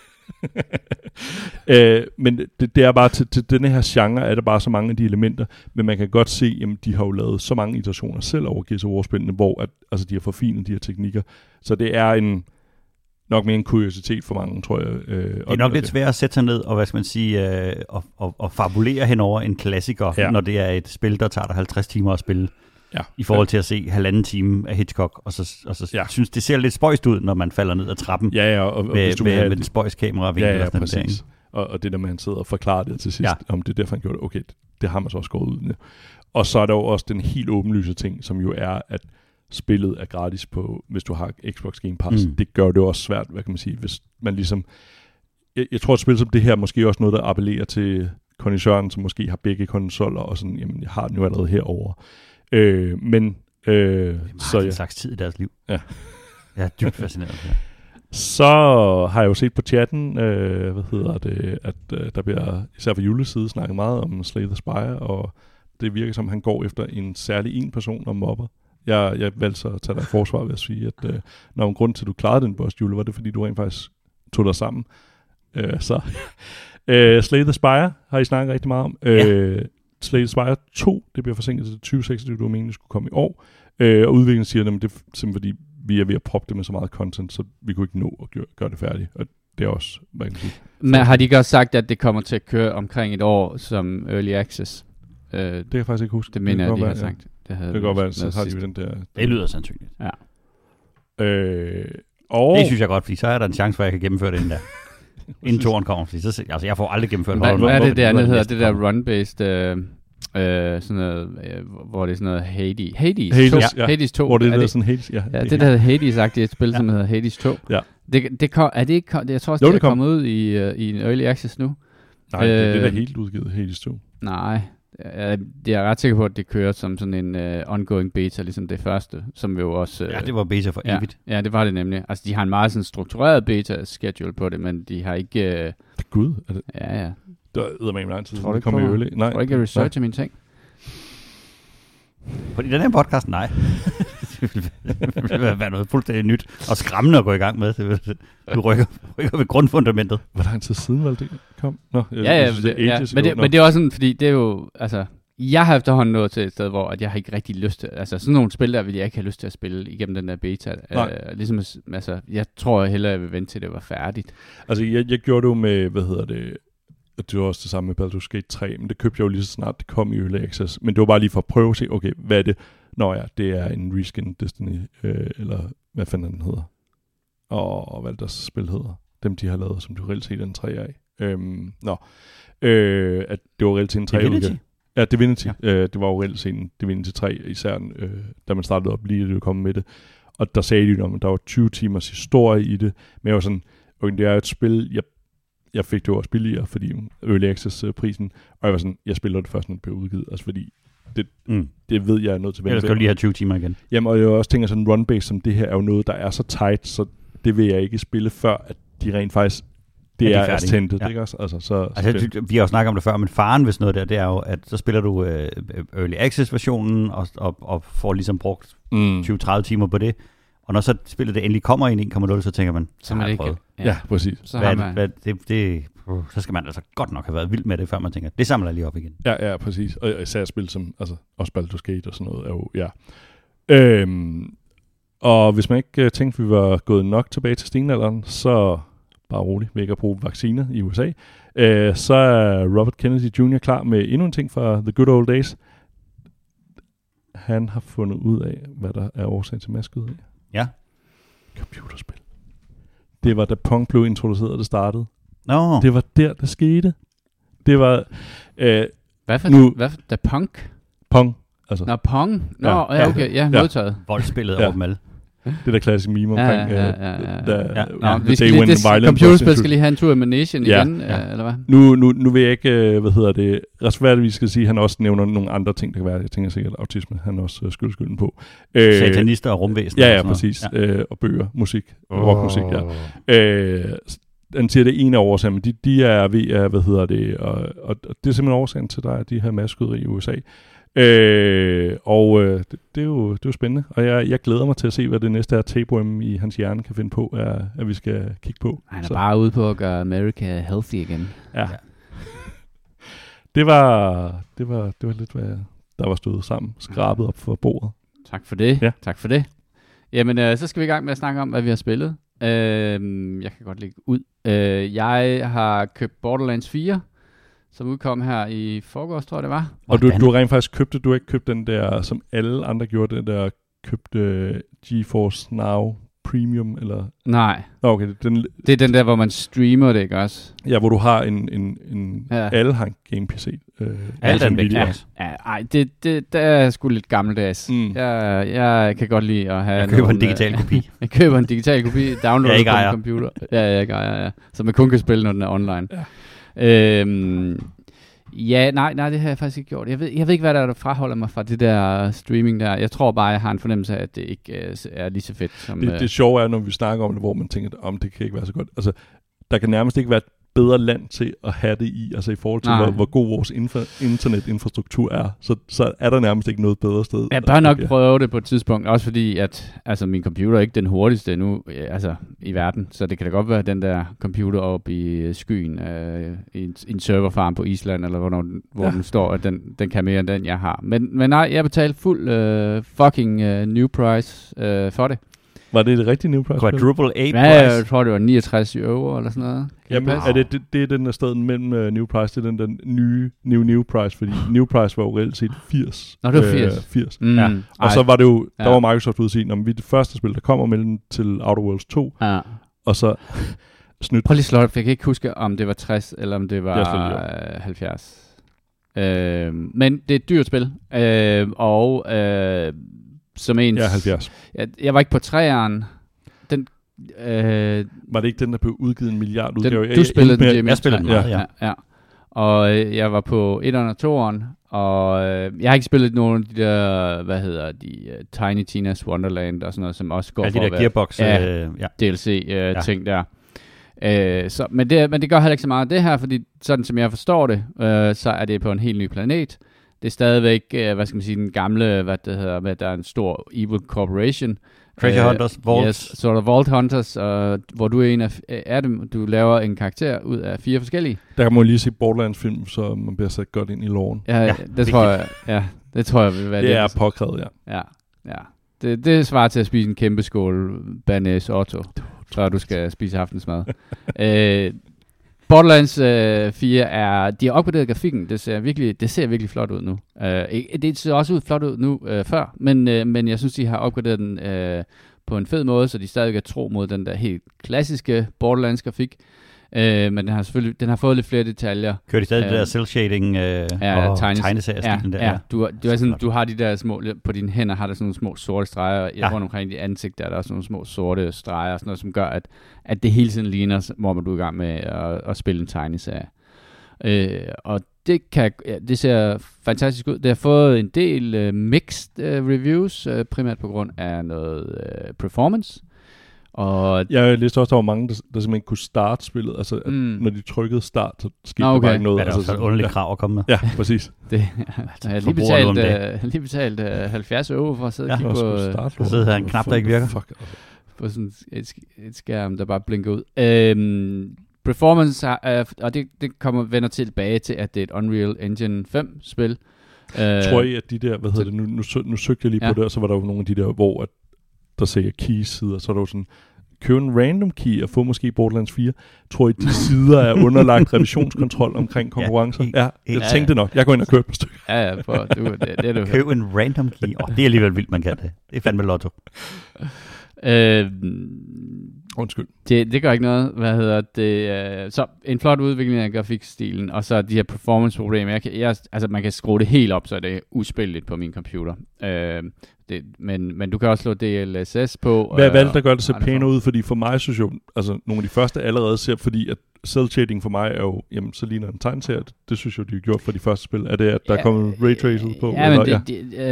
C: Men det er bare til denne her genre er der bare så mange af de elementer, men man kan godt se, at de har jo lavet så mange iterationer selv over Gears of War-spillene, hvor at, de har forfinet de her teknikker, så det er nok mere en kuriositet for mange, tror jeg.
B: Det er nok lidt svært at sætte sig ned og, og fabulere henover en klassiker, når det er et spil, der tager dig 50 timer at spille. Ja. I forhold til at se 1,5 time af Hitchcock, og så synes det ser lidt spøjst ud, når man falder ned ad trappen
C: og
B: med den spøjskamera.
C: Ja, præcis. Og det der med, han sidder og forklarer det til sidst, om det er derfor, han gjorde det. Okay, det har man så også gået ud med. Og så er der jo også den helt åbenlyse ting, som jo er, at spillet er gratis på, hvis du har Xbox Game Pass. Det gør det også svært, hvad kan man sige, hvis man ligesom... Jeg tror, at et spil som det her måske også noget, der appellerer til kondisøren, som måske har begge konsoller, og sådan, jamen, jeg har den jo allerede herovre. Men
B: så en slags tid i deres liv.
C: Ja.
B: Jeg er dybt fascineret. Ja.
C: Så har jeg jo set på chatten, at der bliver især fra Jules side snakket meget om Slay the Spire, og det virker som, han går efter en særlig en person og mobber. Jeg valgte så at tage dig i forsvar ved at sige, at når en grund til, at du klarede den boss, Jules, var det, fordi du rent faktisk tog dig sammen. Slay the Spire har I snakket rigtig meget om. Slay the Spire 2, det bliver forsinket til 2026, du mener, det skulle komme i år. Og udviklingen siger, at det er simpelthen fordi, vi er ved at proppe det med så meget content, så vi kunne ikke nå at gøre det færdigt. Og det er også, hvad kan man sige.
A: Men har de ikke også sagt, at det kommer til at køre omkring et år som Early Access?
C: Det kan jeg faktisk ikke huske.
A: Det mener jeg, de har sagt.
C: Det kan godt være, så har de jo den der...
B: Det lyder sandsynligt.
A: Ja.
B: Og det synes jeg godt, fordi så er der en chance for, at jeg kan gennemføre det inden der. Inden toren kommer, fordi så, altså jeg får aldrig gennemført.
A: Hvad er det der andet hedder? Det der run-based... sådan noget, hvor det er sådan noget Hades 2.
C: Hvor det er sådan Hades,
A: ja. Det der hedder Hades-agtigt, et spil, som hedder Hades 2. Ja. Er det ikke, jeg tror også, det er kommet ud i en Early Access nu.
C: Nej, det er da helt udgivet, Hades 2.
A: Nej, det er ret sikker på, at det kører som sådan en ongoing beta, ligesom det første, som jo også...
B: ja, det var beta for evigt.
A: Ja, det var det nemlig. Altså, de har en meget sådan struktureret beta-schedule på det, men de har ikke...
C: Gud, er det...
A: Ja.
C: Der er med en lang tid,
A: tror du ikke
C: kommer i early.
A: Nej. Tror du ikke, jeg researcher mine ting?
B: Fordi den her podcast, nej. Det vil være noget fuldstændig nyt og skræmmende at gå i gang med. Du rykker ved grundfundamentet.
C: Hvor lang tid siden var det kom? Nå,
A: men det er også sådan, fordi det er jo, altså, jeg har efterhånden nået til et sted, hvor at jeg har ikke rigtig lyst til, altså sådan nogle spil der vil jeg ikke have lyst til at spille igennem den der beta. Ligesom, altså, jeg tror hellere, jeg vil vente til det var færdigt.
C: Altså, jeg gjorde det jo med, det var også det samme med Baldur's Gate 3, men det købte jeg jo lige så snart det kom i Early Access. Men det var bare lige for at prøve at se, okay, hvad er det? Nå ja, det er en reskin Destiny, eller hvad fanden den hedder. Og hvad deres spil hedder. Dem, de har lavet, som du reelt set en 3 af. At det var reelt set en 3
B: Divinity?
C: Ja, Divinity. Ja. Det var jo reelt set en Divinity 3, især da man startede op, lige da det kom med det. Og der sagde de, at der var 20 timers historie i det. Men jeg var sådan, okay, det er et spil, jeg fik det jo også billigere, fordi Early Access-prisen, og jeg var sådan, jeg spiller det først, når det bliver udgivet, altså fordi det ved jeg er nødt til at vende.
B: Ellers skal du lige have 20 timer igen.
C: Jamen, og jeg også tænker sådan, run-based som det her er jo noget, der er så tight, så det vil jeg ikke spille før, at de rent faktisk, det er ascendet, ikke også? Altså,
B: vi har jo snakket om det før, men faren ved sådan noget der, det er jo, at så spiller du Early Access-versionen, og får ligesom brugt 20-30 timer på det. Og når så spillet det endelig kommer ind i 1.0, så tænker man, så har jeg prøvet.
C: Ja, præcis.
B: Så skal man altså godt nok have været vild med det, før man tænker, det samler jeg lige op igen.
C: Ja, præcis. Og især spil som, altså også Baldur's Gate og sådan noget, er jo, ja. Og hvis man ikke tænkte, vi var gået nok tilbage til stenalderen, så bare roligt, vi ikke at bruge vacciner i USA, så er Robert Kennedy Jr. klar med endnu en ting fra The Good Old Days. Han har fundet ud af, hvad der er årsagen til maskeuddannelse.
B: Ja.
C: Computerspil. Det var da Pong blev introduceret, det startede.
B: No.
C: Det var der, det skete. Det var...
A: Hvad for da Punk?
C: Pong. Altså.
A: Nå, Pong? Nå, ja, okay, ja, modtaget.
B: Voldspillet over dem alle.
C: Det der klassiske meme omkring
A: computerspil skal lige have en tur med Nation igen, eller hvad?
C: Nu vil jeg ikke, retfærdigvis skal sige, han også nævner nogle andre ting, der kan være. Jeg tænker sikkert, autisme, han også skylden på.
B: Satanister og rumvæsener.
C: Ja, præcis. Og bøger, musik, rockmusik, han siger, det ene af årsagen, men de er ved at, og det er simpelthen årsagen til, der er de her masseskyderier i USA. Det er jo spændende, og jeg glæder mig til at se, hvad det næste her tapeworm i hans hjerne kan finde på, at vi skal kigge på.
A: Han er bare ude på at gøre America healthy igen.
C: Ja. Det var lidt, hvad der var stået sammen, skrabet op for bordet.
A: Tak for det. Ja. Tak for det. Jamen, så skal vi i gang med at snakke om, hvad vi har spillet. Jeg kan godt lægge ud. Jeg har købt Borderlands 4, som udkom her i forgårs, tror jeg det var.
C: Og du rent faktisk købte, du har ikke købt den der, som alle andre gjorde, den der købte GeForce Now Premium, eller?
A: Nej.
C: Okay,
A: det er den der, hvor man streamer det, ikke også?
C: Ja, hvor du har en alle har en game-PC.
B: Alt er en video.
A: Det er sgu lidt gammeldags. Jeg kan godt lide at have...
B: Jeg køber en digital kopi.
A: Jeg køber en digital kopi, downloader på en computer. Jeg ejer. Så man kun kan spille, når den er online. Ja. Nej, det har jeg faktisk ikke gjort. Jeg ved ikke, hvad der fraholder mig fra det der streaming der. Jeg tror bare, jeg har en fornemmelse af, at det ikke er lige så fedt som...
C: Det sjove er, når vi snakker om det, hvor man tænker, det kan ikke være så godt. Altså, der kan nærmest ikke være et bedre land til at have det i, altså i forhold til, hvor god vores internetinfrastruktur er, så er der nærmest ikke noget bedre sted.
A: Jeg bør nok prøve det på et tidspunkt, også fordi, at min computer er ikke den hurtigste nu, i verden, så det kan da godt være, den der computer oppe i skyen, i en serverfarm på Island, eller hvor den står, at den kan mere end den, jeg har. Men nej, jeg betalte fuld fucking new price for det.
C: Var det rigtige new price?
B: Quadruple A price?
A: Ja, jeg tror, det var 69 euro eller sådan noget.
C: Jamen, det er den der sted mellem new price, det er den nye new price, fordi new price var jo reelt set 80.
A: Nå, det var 80.
C: 80. Og så var det jo, der var Microsoft ude at sige, vi er det første spil, der kommer mellem til Outer Worlds 2, og så snydt.
A: Prøv lige slå, jeg kan ikke huske, om det var 60, eller om det var 70. Men det er et dyrt spil, som ens...
C: Ja, 70.
A: Jeg var ikke på 3'eren. Den,
C: var det ikke den, der blev udgivet 1 milliard udgave?
A: Du spillede den, Jimmy.
B: Jeg spillede den,
A: ja. Og jeg var på 1'eren og 2'eren, og jeg har ikke spillet nogen af de der, Tiny Tina's Wonderland og sådan noget, som også går for
B: de der Gearbox
A: DLC-ting der. Men det gør heller ikke så meget det her, fordi sådan som jeg forstår det, så er det på en helt ny planet. Det er stadigvæk, den gamle, hvad der er en stor evil corporation.
B: Treasure Hunters, Vault.
A: Yes, så er der Vault Hunters, hvor du er en af dem. Du laver en karakter ud af 4 forskellige.
C: Der kan man lige se Borderlands-film, så man bliver sat godt ind i loven.
A: Ja, det tror jeg vil være
C: det. Er påkrævet,
A: ja. Det svarer til at spise en kæmpe skål Banæs Otto, før du skal spise aftensmad. Borderlands 4 de har opgraderet grafikken. Det ser virkelig flot ud nu. Det ser også flot ud nu før, men jeg synes, de har opgraderet den på en fed måde, så de stadig er tro mod den der helt klassiske Borderlands grafik. Men den har fået lidt flere detaljer.
B: Kører de stadig det der cel-shading og tegneseriestilen der?
A: Ja, du har de der små, på dine hænder har der sådan nogle små sorte streger. Jeg tror omkring dit ansigt, der er også nogle små sorte streger, sådan noget, som gør, at det hele tiden ligner, hvor man er i gang med at spille en tegneserie. Og det ser fantastisk ud. Det har fået en del mixed reviews, primært på grund af noget performance. Og
C: jeg læste også, der var mange, der simpelthen ikke kunne starte spillet. Altså, når de trykkede start, så skete der bare ikke noget.
B: Ja, det er altså, et underligt krav at komme med.
C: Ja, præcis.
A: Jeg har lige betalt 70 euro for at sidde og kigge på...
B: Der sidder her en knap, der ikke virker.
A: På sådan et skærm, der bare blinker ud. Performance, og det vender tilbage til, at det er et Unreal Engine 5-spil.
C: Tror I, at de der, nu søgte jeg lige på det, og så var der jo nogle af de der, hvor der siger keys-sider, så er der jo sådan, køb en random key og få måske Borderlands 4. Tror I, de sider er underlagt revisionskontrol omkring konkurrencer? Ja, jeg tænkte nok. Jeg går ind og køber et par stykker.
A: Ja, det er du.
B: Køb en random key. Det er alligevel vildt, man kan det. Det er fandme lotto.
C: Undskyld.
A: Det gør ikke noget. Hvad hedder det? Så en flot udvikling af grafikstilen, og så de her performance-problemer. Altså, man kan skrue det helt op, så det er uspilligt på min computer. Men du kan også slå DLSS på.
C: Hvad er valgt, der gør det så pænt ud? Fordi for mig synes jo, altså nogle af de første allerede ser, fordi at cel-shading for mig er jo, jamen så ligner en tegneserie. Det synes jeg, de har gjort for de første spil. Er det, at der er kommet raytracing på?
A: Ja, men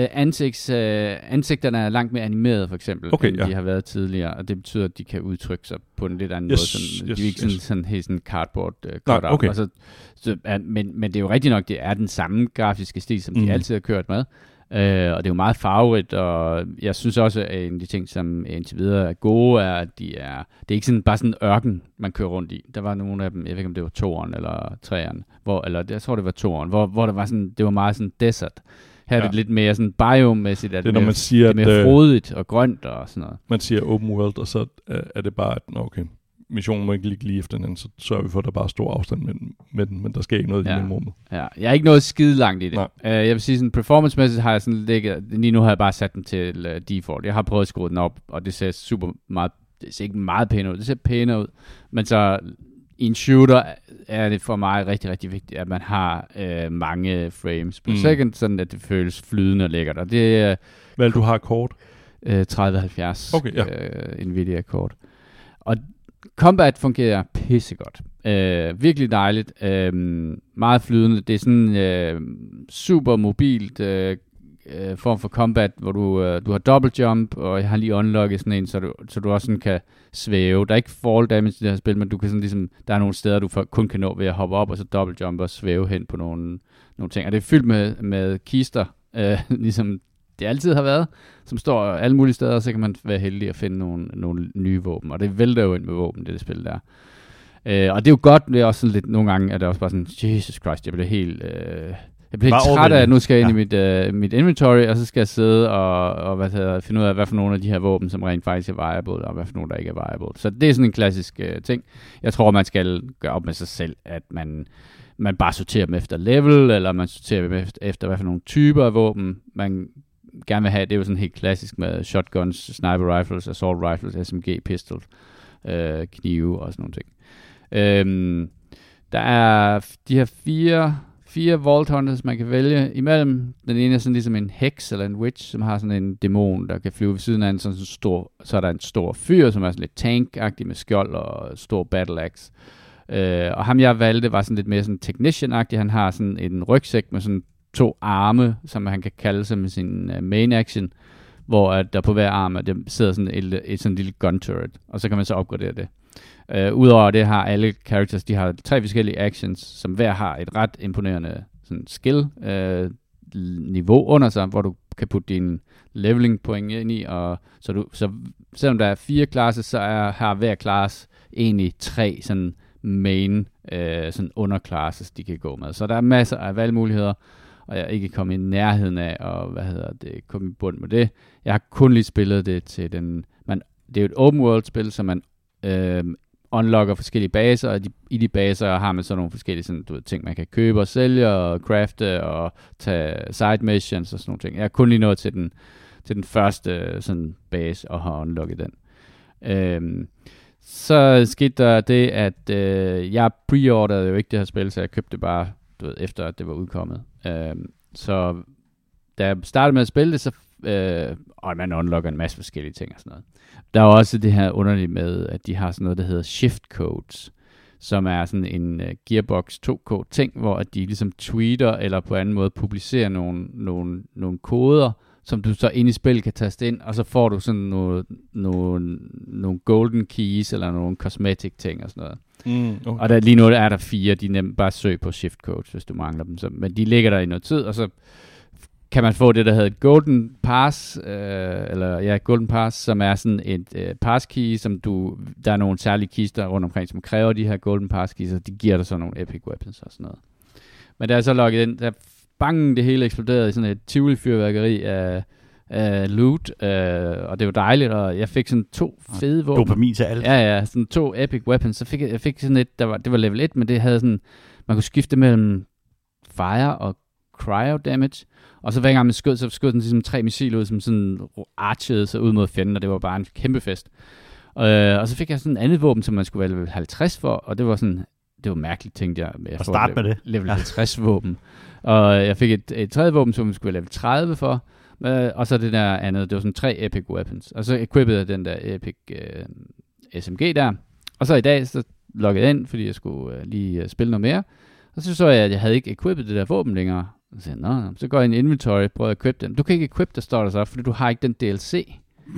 A: ansigterne er langt mere animeret, for eksempel, end de har været tidligere. Og det betyder, at de kan udtrykke sig på en lidt anden måde. De er ikke sådan helt sådan cardboard cut-out.
C: Okay.
A: Men det er jo rigtigt nok, det er den samme grafiske stil, som de altid har kørt med. Og det er jo meget farverigt, og jeg synes også, at en af de ting, som indtil videre er gode, er, at det er ikke sådan, bare sådan en ørken, man kører rundt i. Der var nogle af dem, jeg ved ikke, om det var 2'eren eller 3'eren, jeg tror, det var 2'eren, hvor der var sådan, det var meget sådan desert. Her er det lidt mere sådan biomæssigt, at det er, det er mere frodigt og grønt og sådan noget.
C: Man siger open world, og så er det bare, at okay, missionen må ikke ligge lige efter den, så sørger vi for, at der bare er stor afstand med den, men der sker ikke noget i mellemrummet.
A: Ja, jeg er ikke noget skide langt i det. Jeg vil sige, sådan performance-mæssigt har jeg sådan ligget, lige nu har jeg bare sat den til default. Jeg har prøvet at skrue den op, og det ser super meget, det ser ikke meget pænere ud, det ser pænere ud, men så i en shooter er det for mig rigtig, rigtig vigtigt, at man har mange frames per second, sådan at det føles flydende og lækkert, og det
C: hvad du har kort?
A: 3070
C: okay,
A: Nvidia-kort. Og combat fungerer pissegodt. Virkelig dejligt. Meget flydende. Det er sådan super mobilt form for combat, hvor du har double jump, og jeg har lige unlocket sådan en, så du også sådan kan svæve. Der er ikke fall damage i det her spil, men du kan sådan ligesom, der er nogle steder, du kun kan nå ved at hoppe op, og så double jump og svæve hen på nogle ting. Og det er fyldt med kister, ligesom det altid har været, som står alle mulige steder, og så kan man være heldig at finde nogle nye våben. Og det vælter jo ind med våben, det spil der. Og det er jo godt, det er også sådan lidt, nogle gange er det også bare sådan, Jesus Christ, jeg bliver helt træt af, at nu skal jeg ind i mit inventory, og så skal jeg sidde og finde ud af, hvad for nogle af de her våben, som rent faktisk er viable, og hvad for nogle, der ikke er viable. Så det er sådan en klassisk ting. Jeg tror, man skal gøre op med sig selv, at man bare sorterer dem efter level, eller man sorterer dem efter hvad for nogle typer af våben, man gerne vil have. Det er jo sådan helt klassisk med shotguns, sniper rifles, assault rifles, SMG, pistols, knive og sådan nogle ting. Der er de her fire Vault Hunters, man kan vælge imellem. Den ene er sådan ligesom en hex eller en witch, som har sådan en dæmon, der kan flyve ved siden af en sådan stor, så er der en stor fyr, som er sådan lidt tank-agtig med skjold og stor battle axe. Og ham jeg valgte var sådan lidt mere sådan technician-agtig. Han har sådan en rygsæk med sådan 2 arme, som han kan kalde sig med sin main action, hvor der på hver arm der sidder sådan et sådan lille gun turret, og så kan man så opgradere det. Udover det har alle characters, de har 3 forskellige actions, som hver har et ret imponerende sådan skill niveau under sig, hvor du kan putte dine leveling point ind i, og så selvom der er 4 classes, så har hver class egentlig 3 sådan main sådan underclasses, de kan gå med. Så der er masser af valgmuligheder, og jeg er ikke kommet i nærheden af at komme i bund med det. Jeg har kun lige spillet det til det er jo et open world spil, så man unlocker forskellige baser, og i de baser har man så nogle forskellige sådan, ting, man kan købe og sælge, og crafte, og tage side missions og sådan nogle ting. Jeg er kun lige nået til den første sådan base, og har unlocket den. Så skete der det, at jeg pre-orderede jo ikke det her spil, så jeg købte det bare, efter at det var udkommet. Så da jeg startede med at spille det, så man unlocker en masse forskellige ting og sådan noget. Der er også det her underlige med, at de har sådan noget, der hedder shift codes, som er sådan en Gearbox 2K ting, hvor at de ligesom tweeter eller på anden måde publicerer nogle koder, som du så ind i spil kan taste ind, og så får du sådan nogle golden keys eller nogle cosmetic ting og sådan noget. Okay. Og lige nu er der 4, de nemt bare søg på shift codes, hvis du mangler dem. Så, men de ligger der i noget tid, og så kan man få det, der hedder et Golden Pass, Golden Pass, som er sådan et passkey, som der er nogle særlige keys der rundt omkring, som kræver de her Golden Pass keys, og de giver dig så nogle epic weapons og sådan noget. Men da jeg så logget ind, der det hele eksploderede i sådan et Tivoli-fyrværkeri af loot, og det var dejligt, og jeg fik sådan 2 fede våben.
B: Dopamin til alt.
A: Ja, sådan 2 epic weapons. Så jeg fik sådan et, det var level 1, men det havde sådan, man kunne skifte mellem fire og cryo damage, og så hver gang man skød, så skød den ligesom 3 missiler ud, som sådan archede sig ud mod fjenden, og det var bare en kæmpe fest. Og så fik jeg sådan et andet våben, som man skulle være level 50 for, og det var mærkeligt, tænkte jeg.
B: At starte med det.
A: Level 50 våben. Og jeg fik et tredje våben, som man skulle være level 30 for, og så det der andet, det var sådan 3 epic weapons. Og så equippede jeg den der epic SMG der, og så i dag, så loggede jeg ind, fordi jeg skulle lige spille noget mere, og så jeg, at jeg havde ikke equippet det der våben længere. Så sagde jeg, så går jeg i en inventory, prøver at equippe den. Du kan ikke equippe, der står der så, fordi du har ikke den DLC.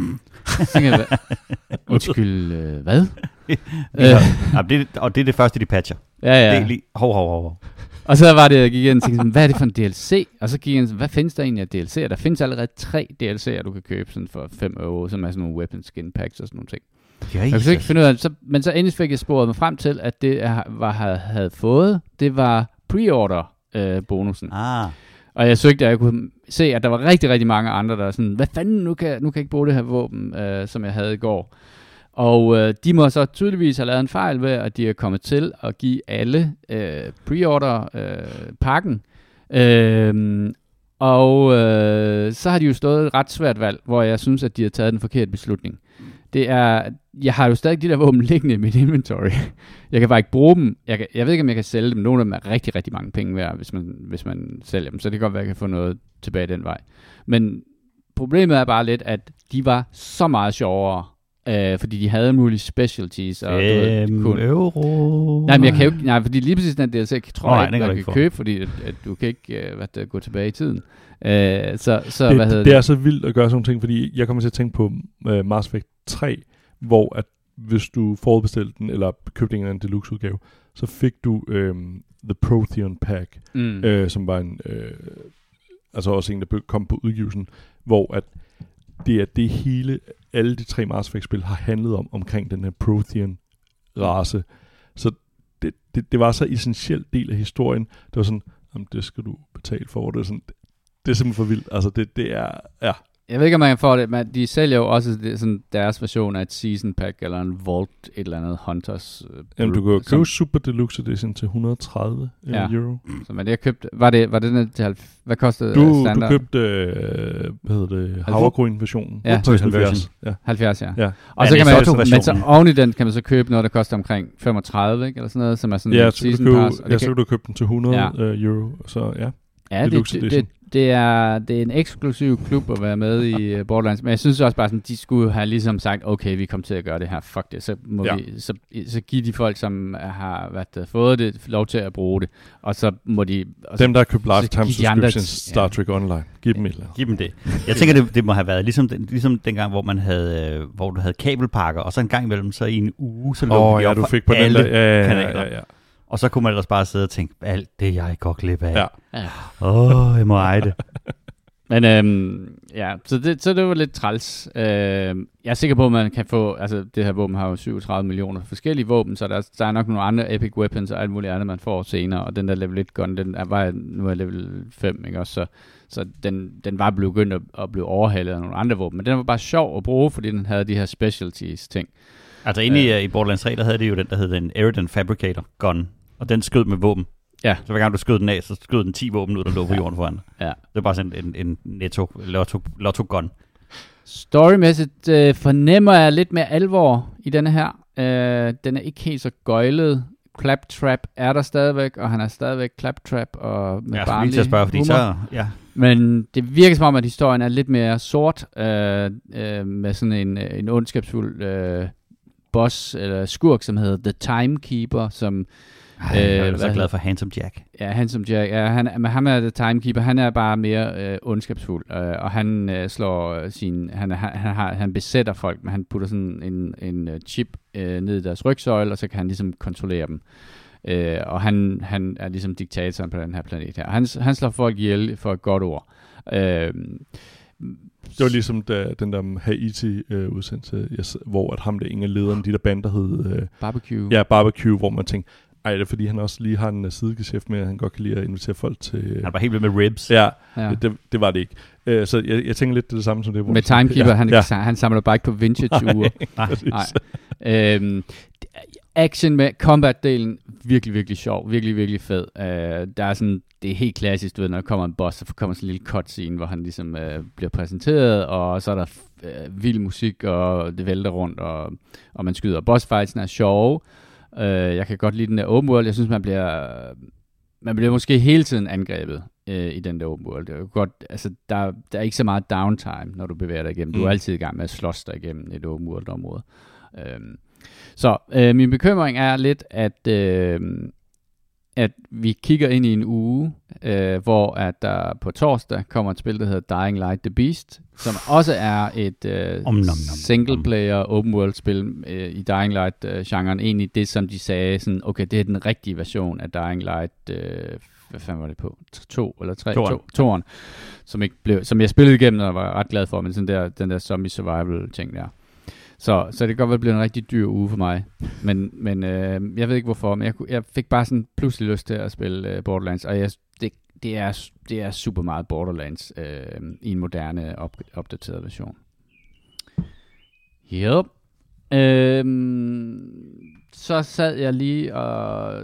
A: Undskyld, hvad?
B: Og det er det første, de patcher.
A: Ja.
B: Det er lige, hov.
A: Og så var det, jeg gik ind og tænkte, hvad er det for en DLC? Og så gik jeg ind, hvad findes der egentlig af DLC'er? Der findes allerede 3 DLC'er, du kan købe sådan for 5 €, som er sådan nogle weapon skin packs og sådan nogle ting. Jeg kunne ikke finde ud af det, men så endelig fik jeg sporet mig frem til, at det havde fået, det var pre-order bonusen. Og jeg søgte, og jeg kunne se, at der var rigtig, rigtig mange andre, der var sådan, hvad fanden, nu kan jeg ikke bruge det her våben, som jeg havde i går. Og de må så tydeligvis have lavet en fejl ved, at de er kommet til at give alle pre-order-pakken. Så har de jo stået et ret svært valg, hvor jeg synes, at de har taget den forkerte beslutning. Jeg har jo stadig de der våben liggende i mit inventory. Jeg kan bare ikke bruge dem. Jeg ved ikke, om jeg kan sælge dem. Nogle af dem er rigtig, rigtig mange penge værd, hvis man sælger dem. Så det kan godt være, at jeg kan få noget tilbage den vej. Men problemet er bare lidt, at de var så meget sjovere, fordi de havde mulige specialties. Og
B: €5.
A: Nej, men jeg kan jo ikke. Nej, fordi lige præcis den DLC tror jeg ikke, man kan købe, fordi at du kan ikke gå tilbage i tiden.
C: Det er så vildt at gøre sådan nogle ting, fordi jeg kommer til at tænke på Mass Effect 3, hvor at hvis du forudbestilte den, eller købte en deluxe udgave, så fik du The Prothean Pack, som var en, altså også en, der kom på udgivelsen, hvor at det er det hele, alle de 3 Mass Effect-spil har handlet omkring den her Prothean race. Så det var så essentiel del af historien. Det var sådan, det skal du betale for. Det er simpelthen for vildt. Altså det er, ja.
A: Jeg ved ikke, om man kan få det, men de sælger jo også sådan deres version af et Season Pack, eller en Vault, et eller andet Hunters.
C: Jamen, du kan købe Super Deluxe Edition til 130 euro.
A: Så men det jeg købte, var det den til hvad kostede standard?
C: Du købte, havregryn-versionen.
A: Ja,
C: til 70. Ja.
A: 70, ja. Og så kan man men så oven i den kan man så købe noget, der koster omkring 35, ikke? Eller sådan noget, som er sådan en Season Pass.
C: Ja, så kan du købe den til 100 euro. Så ja.
A: Ja, det er en eksklusiv klub at være med i Borderlands, men jeg synes også bare sådan, de skulle have ligesom sagt, okay, vi kommer til at gøre det her, fuck det, så må vi så give de folk, som har fået det, lov til at bruge det, og så må de...
C: Dem, der har købt lifetime subscriptions Star Trek Online, giv dem et eller andet.
B: Giv dem det. Jeg tænker, det må have været ligesom dengang, hvor man havde, hvor du havde kabelpakker, og så en gang imellem, så i en uge, så lå de op
C: du fik på
B: alle
C: kanaler. Ja.
B: Og så kunne man ellers bare sidde og tænke, alt det, jeg går glip af.
A: Ja.
B: Jeg må eje det.
A: Men så det var lidt træls. Jeg er sikker på, at man kan få, altså det her våben har jo 37 millioner forskellige våben, så der er nok nogle andre epic weapons og alt muligt andet, man får senere, og den der level 1 gun, nu er level 5, ikke også, så den var blevet begyndt at blive overhalet af nogle andre våben, men den var bare sjov at bruge, fordi den havde de her specialties ting.
B: Altså inde i Borderlands 3, der havde det jo den, der hed en Eridan Fabricator gun, og den skød med våben.
A: Ja.
B: Så hver gang du skød den af, så skød den 10 våben ud, der lå på jorden foran dig.
A: Ja.
B: Det var bare sådan en lotto gun.
A: Storymæssigt fornemmer jeg lidt mere alvor i denne her. Den er ikke helt så gøjlet. Claptrap er der stadigvæk, og han er stadigvæk Claptrap og med barnlig
B: til at spørge, fordi
A: humor.
B: så, ja.
A: Men det virker som om, at historien er lidt mere sort, med sådan en ondskabsfuld boss, eller skurk, som hedder The Timekeeper, som...
B: jeg er så glad for Handsome Jack.
A: Ja, Handsome Jack. Ja, han er The Timekeeper. Han er bare mere ondskabsfuld, og han slår han besætter folk, men han putter sådan en chip ned i deres rygsøjle, og så kan han ligesom kontrollere dem. Og han er ligesom diktatoren på den her planet her. Han slår folk ihjel for et godt ord.
C: Det var ligesom den der Haiti-udsendelse, hvor at ham der ingen af lederne, de der bander hed...
A: Barbecue.
C: Ja, Barbecue, hvor man tænkte, ej, det er fordi, han også lige har en sidegeschæft med, at han godt kan lide at invitere folk til...
B: Han var helt vildt med ribs.
C: Ja. Det var det ikke. Så jeg tænker lidt det samme som det.
A: Med Timekeeper, han samler bare ikke på vintage-ure. Nej. Action med combat-delen, virkelig, virkelig sjov. Virkelig, virkelig fed. Der er sådan, det er helt klassisk, du ved, når der kommer en boss, så kommer sådan en lille cutscene, hvor han ligesom bliver præsenteret, og så er der vild musik, og det vælter rundt, og man skyder. Bossfightsen er sjove. Jeg kan godt lide den der open world. Jeg synes, man bliver måske hele tiden angrebet i den der open world. Det er godt, altså, der er ikke så meget downtime, når du bevæger dig igennem. Du er altid i gang med at slås dig igennem et open world område. Så min bekymring er lidt, at vi kigger ind i en uge, hvor at der på torsdag kommer et spil, der hedder Dying Light: The Beast, som også er et single-player open-world-spil i Dying Light-genren. Egentlig det, som de sagde, sådan, okay, det er den rigtige version af Dying Light, hvad fanden var det på? 2 eller 3? 2'eren. Som jeg spillede igennem, og var ret glad for, men sådan den der zombie survival-ting der. Så det kan godt være, at det bliver en rigtig dyr uge for mig. Men jeg ved ikke hvorfor, men jeg fik bare sådan pludselig lyst til at spille Borderlands, og det er super meget Borderlands i en moderne, opdateret version. Yep. Så sad jeg lige og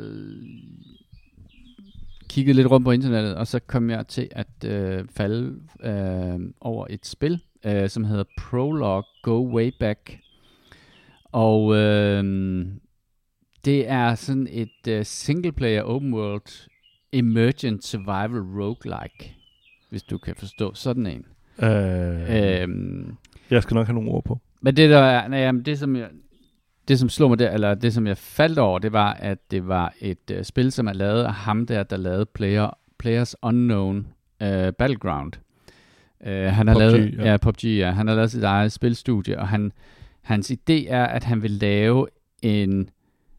A: kiggede lidt rundt på internettet, og så kom jeg til at falde over et spil, som hedder Prologue Go Way Back. Og det er sådan et single-player open world emergent survival roguelike, hvis du kan forstå sådan en.
C: Jeg skal nok have nogle ord på.
A: Men det som slog mig der, eller det som jeg faldt over, det var, at det var et spil, som er lavet af ham der lavede Players Unknown Battleground. Han har lavet PUBG, ja. Han har lavet sit eget spilstudie, og hans idé er, at han vil lave en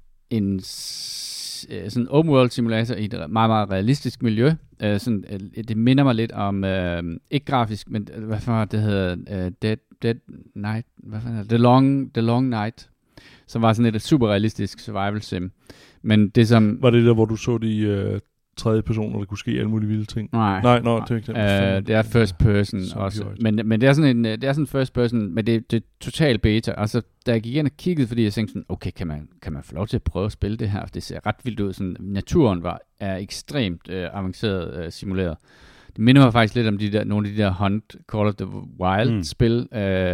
A: sådan open world simulator i et meget, meget realistisk miljø. Det minder mig lidt om, ikke grafisk, men hvad fanden det hedder, Dead Night, hvad fanden The Long Night, som var sådan et super realistisk survival sim. Men det som...
C: Var det der, hvor du så de tredje personer, der kunne ske alle mulige vilde ting?
A: Nej,
C: det er ikke
A: det er first person også. Men det er sådan first person, men det er total beta. Altså, da jeg gik ind og kiggede, fordi jeg tænkte sådan, okay, kan man få lov til at prøve at spille det her? Det ser ret vildt ud. Sådan, naturen er ekstremt avanceret simuleret. Det minder mig faktisk lidt om nogle af de der Hunt Call of the Wild spil,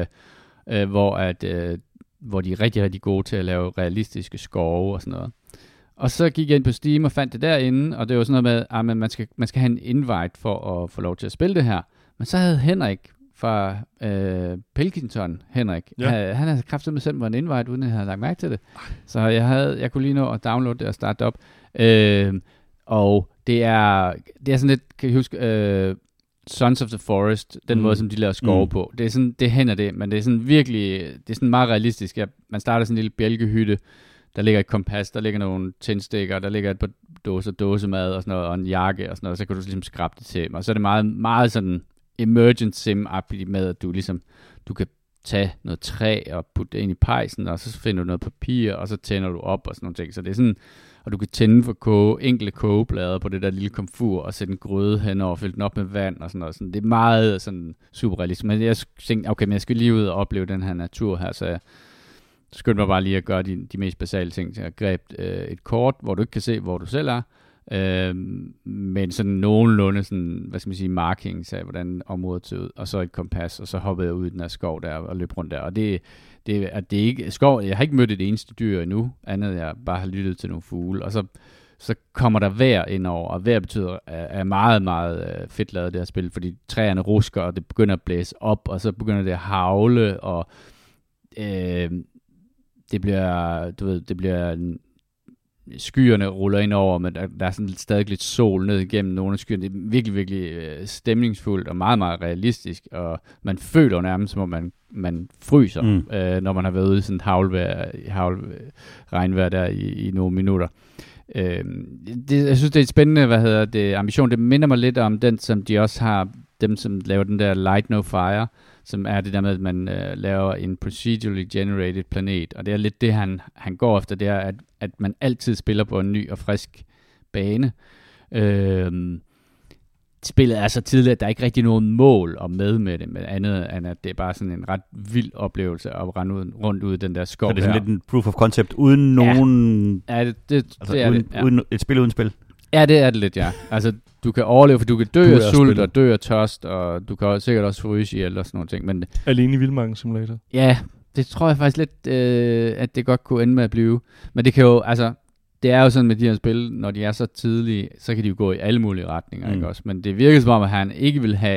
A: hvor de er rigtig, rigtig gode til at lave realistiske skove og sådan noget. Og så gik jeg ind på Steam og fandt det derinde, og det var sådan noget med, at man skal have en invite for at få lov til at spille det her. Men så havde Henrik fra Pilkington, han havde kraftigt med sendt mig en invite, uden at jeg havde lagt mærke til det. Så jeg kunne lige nå at downloade det og starte det op. Og det er sådan lidt, kan I huske, Sons of the Forest, den måde, som de laver skove på. Det er sådan, det hænder det, men det er sådan virkelig, det er sådan meget realistisk. Man starter sådan en lille bjælkehytte. Der ligger et kompas, der ligger nogle tændstikker, der ligger et par dåsemad og sådan noget, og en jakke og sådan noget, så kan du ligesom skrabe det til. Og så er det meget, meget sådan emergent sim-agtigt med, at du kan tage noget træ og putte det ind i pejsen, og så finder du noget papir, og så tænder du op og sådan nogle ting. Så det er sådan, og du kan tænde for enkelte kogeplader på det der lille komfur, og sætte en gryde henover og fylde den op med vand og sådan noget. Sådan, det er meget sådan super realistisk. Men jeg tænkte, okay, men jeg skal lige ud og opleve den her natur her, så skynd mig bare lige at gøre de mest basale ting. Jeg greb et kort, hvor du ikke kan se, hvor du selv er, men sådan nogenlunde sådan, hvad skal man sige, markings af, hvordan området ser ud, og så et kompas, og så hoppede jeg ud i den her skov der, og løb rundt der, og det er ikke skov, jeg har ikke mødt et eneste dyr endnu, andet jeg bare har lyttet til nogle fugle, og så kommer der vejr indover, og vejr betyder, er meget, meget fedt lavet det her spil, fordi træerne rusker, og det begynder at blæse op, og så begynder det at hagle, og det bliver skyerne ruller ind over, men der er sådan stadig lidt sol ned igennem nogle af skyerne. Det er virkelig, virkelig stemningsfuldt og meget, meget realistisk, og man føler nærmest, som om man fryser, når man har været ude i sådan et regnvejr der i nogle minutter. Jeg synes, det er et spændende, ambition. Det minder mig lidt om den, som de også har, dem som laver den der Light No Fire, som er det der med, at man laver en procedurally generated planet, og det er lidt det, han går efter, det er, at man altid spiller på en ny og frisk bane. Spillet er så tidligt, at der er ikke rigtig noget mål og med det, men andet end, at det er bare sådan en ret vild oplevelse at rende rundt ud i den der skov.
B: Så det er sådan lidt en proof of concept uden nogen...
A: Ja, det er det. Ja.
B: Uden et spil uden spil?
A: Ja, det er det lidt, ja. Altså, du kan overleve, for du kan dø af sult og dø af tørst, og du kan sikkert også fryse ihjel og sådan nogle ting. Men,
C: alene i Vildmarken Simulator?
A: Ja, det tror jeg faktisk lidt, at det godt kunne ende med at blive. Men det kan jo, altså, det er jo sådan med de her spil, når de er så tidlige, så kan de jo gå i alle mulige retninger, ikke også? Men det virker som om, at han ikke vil have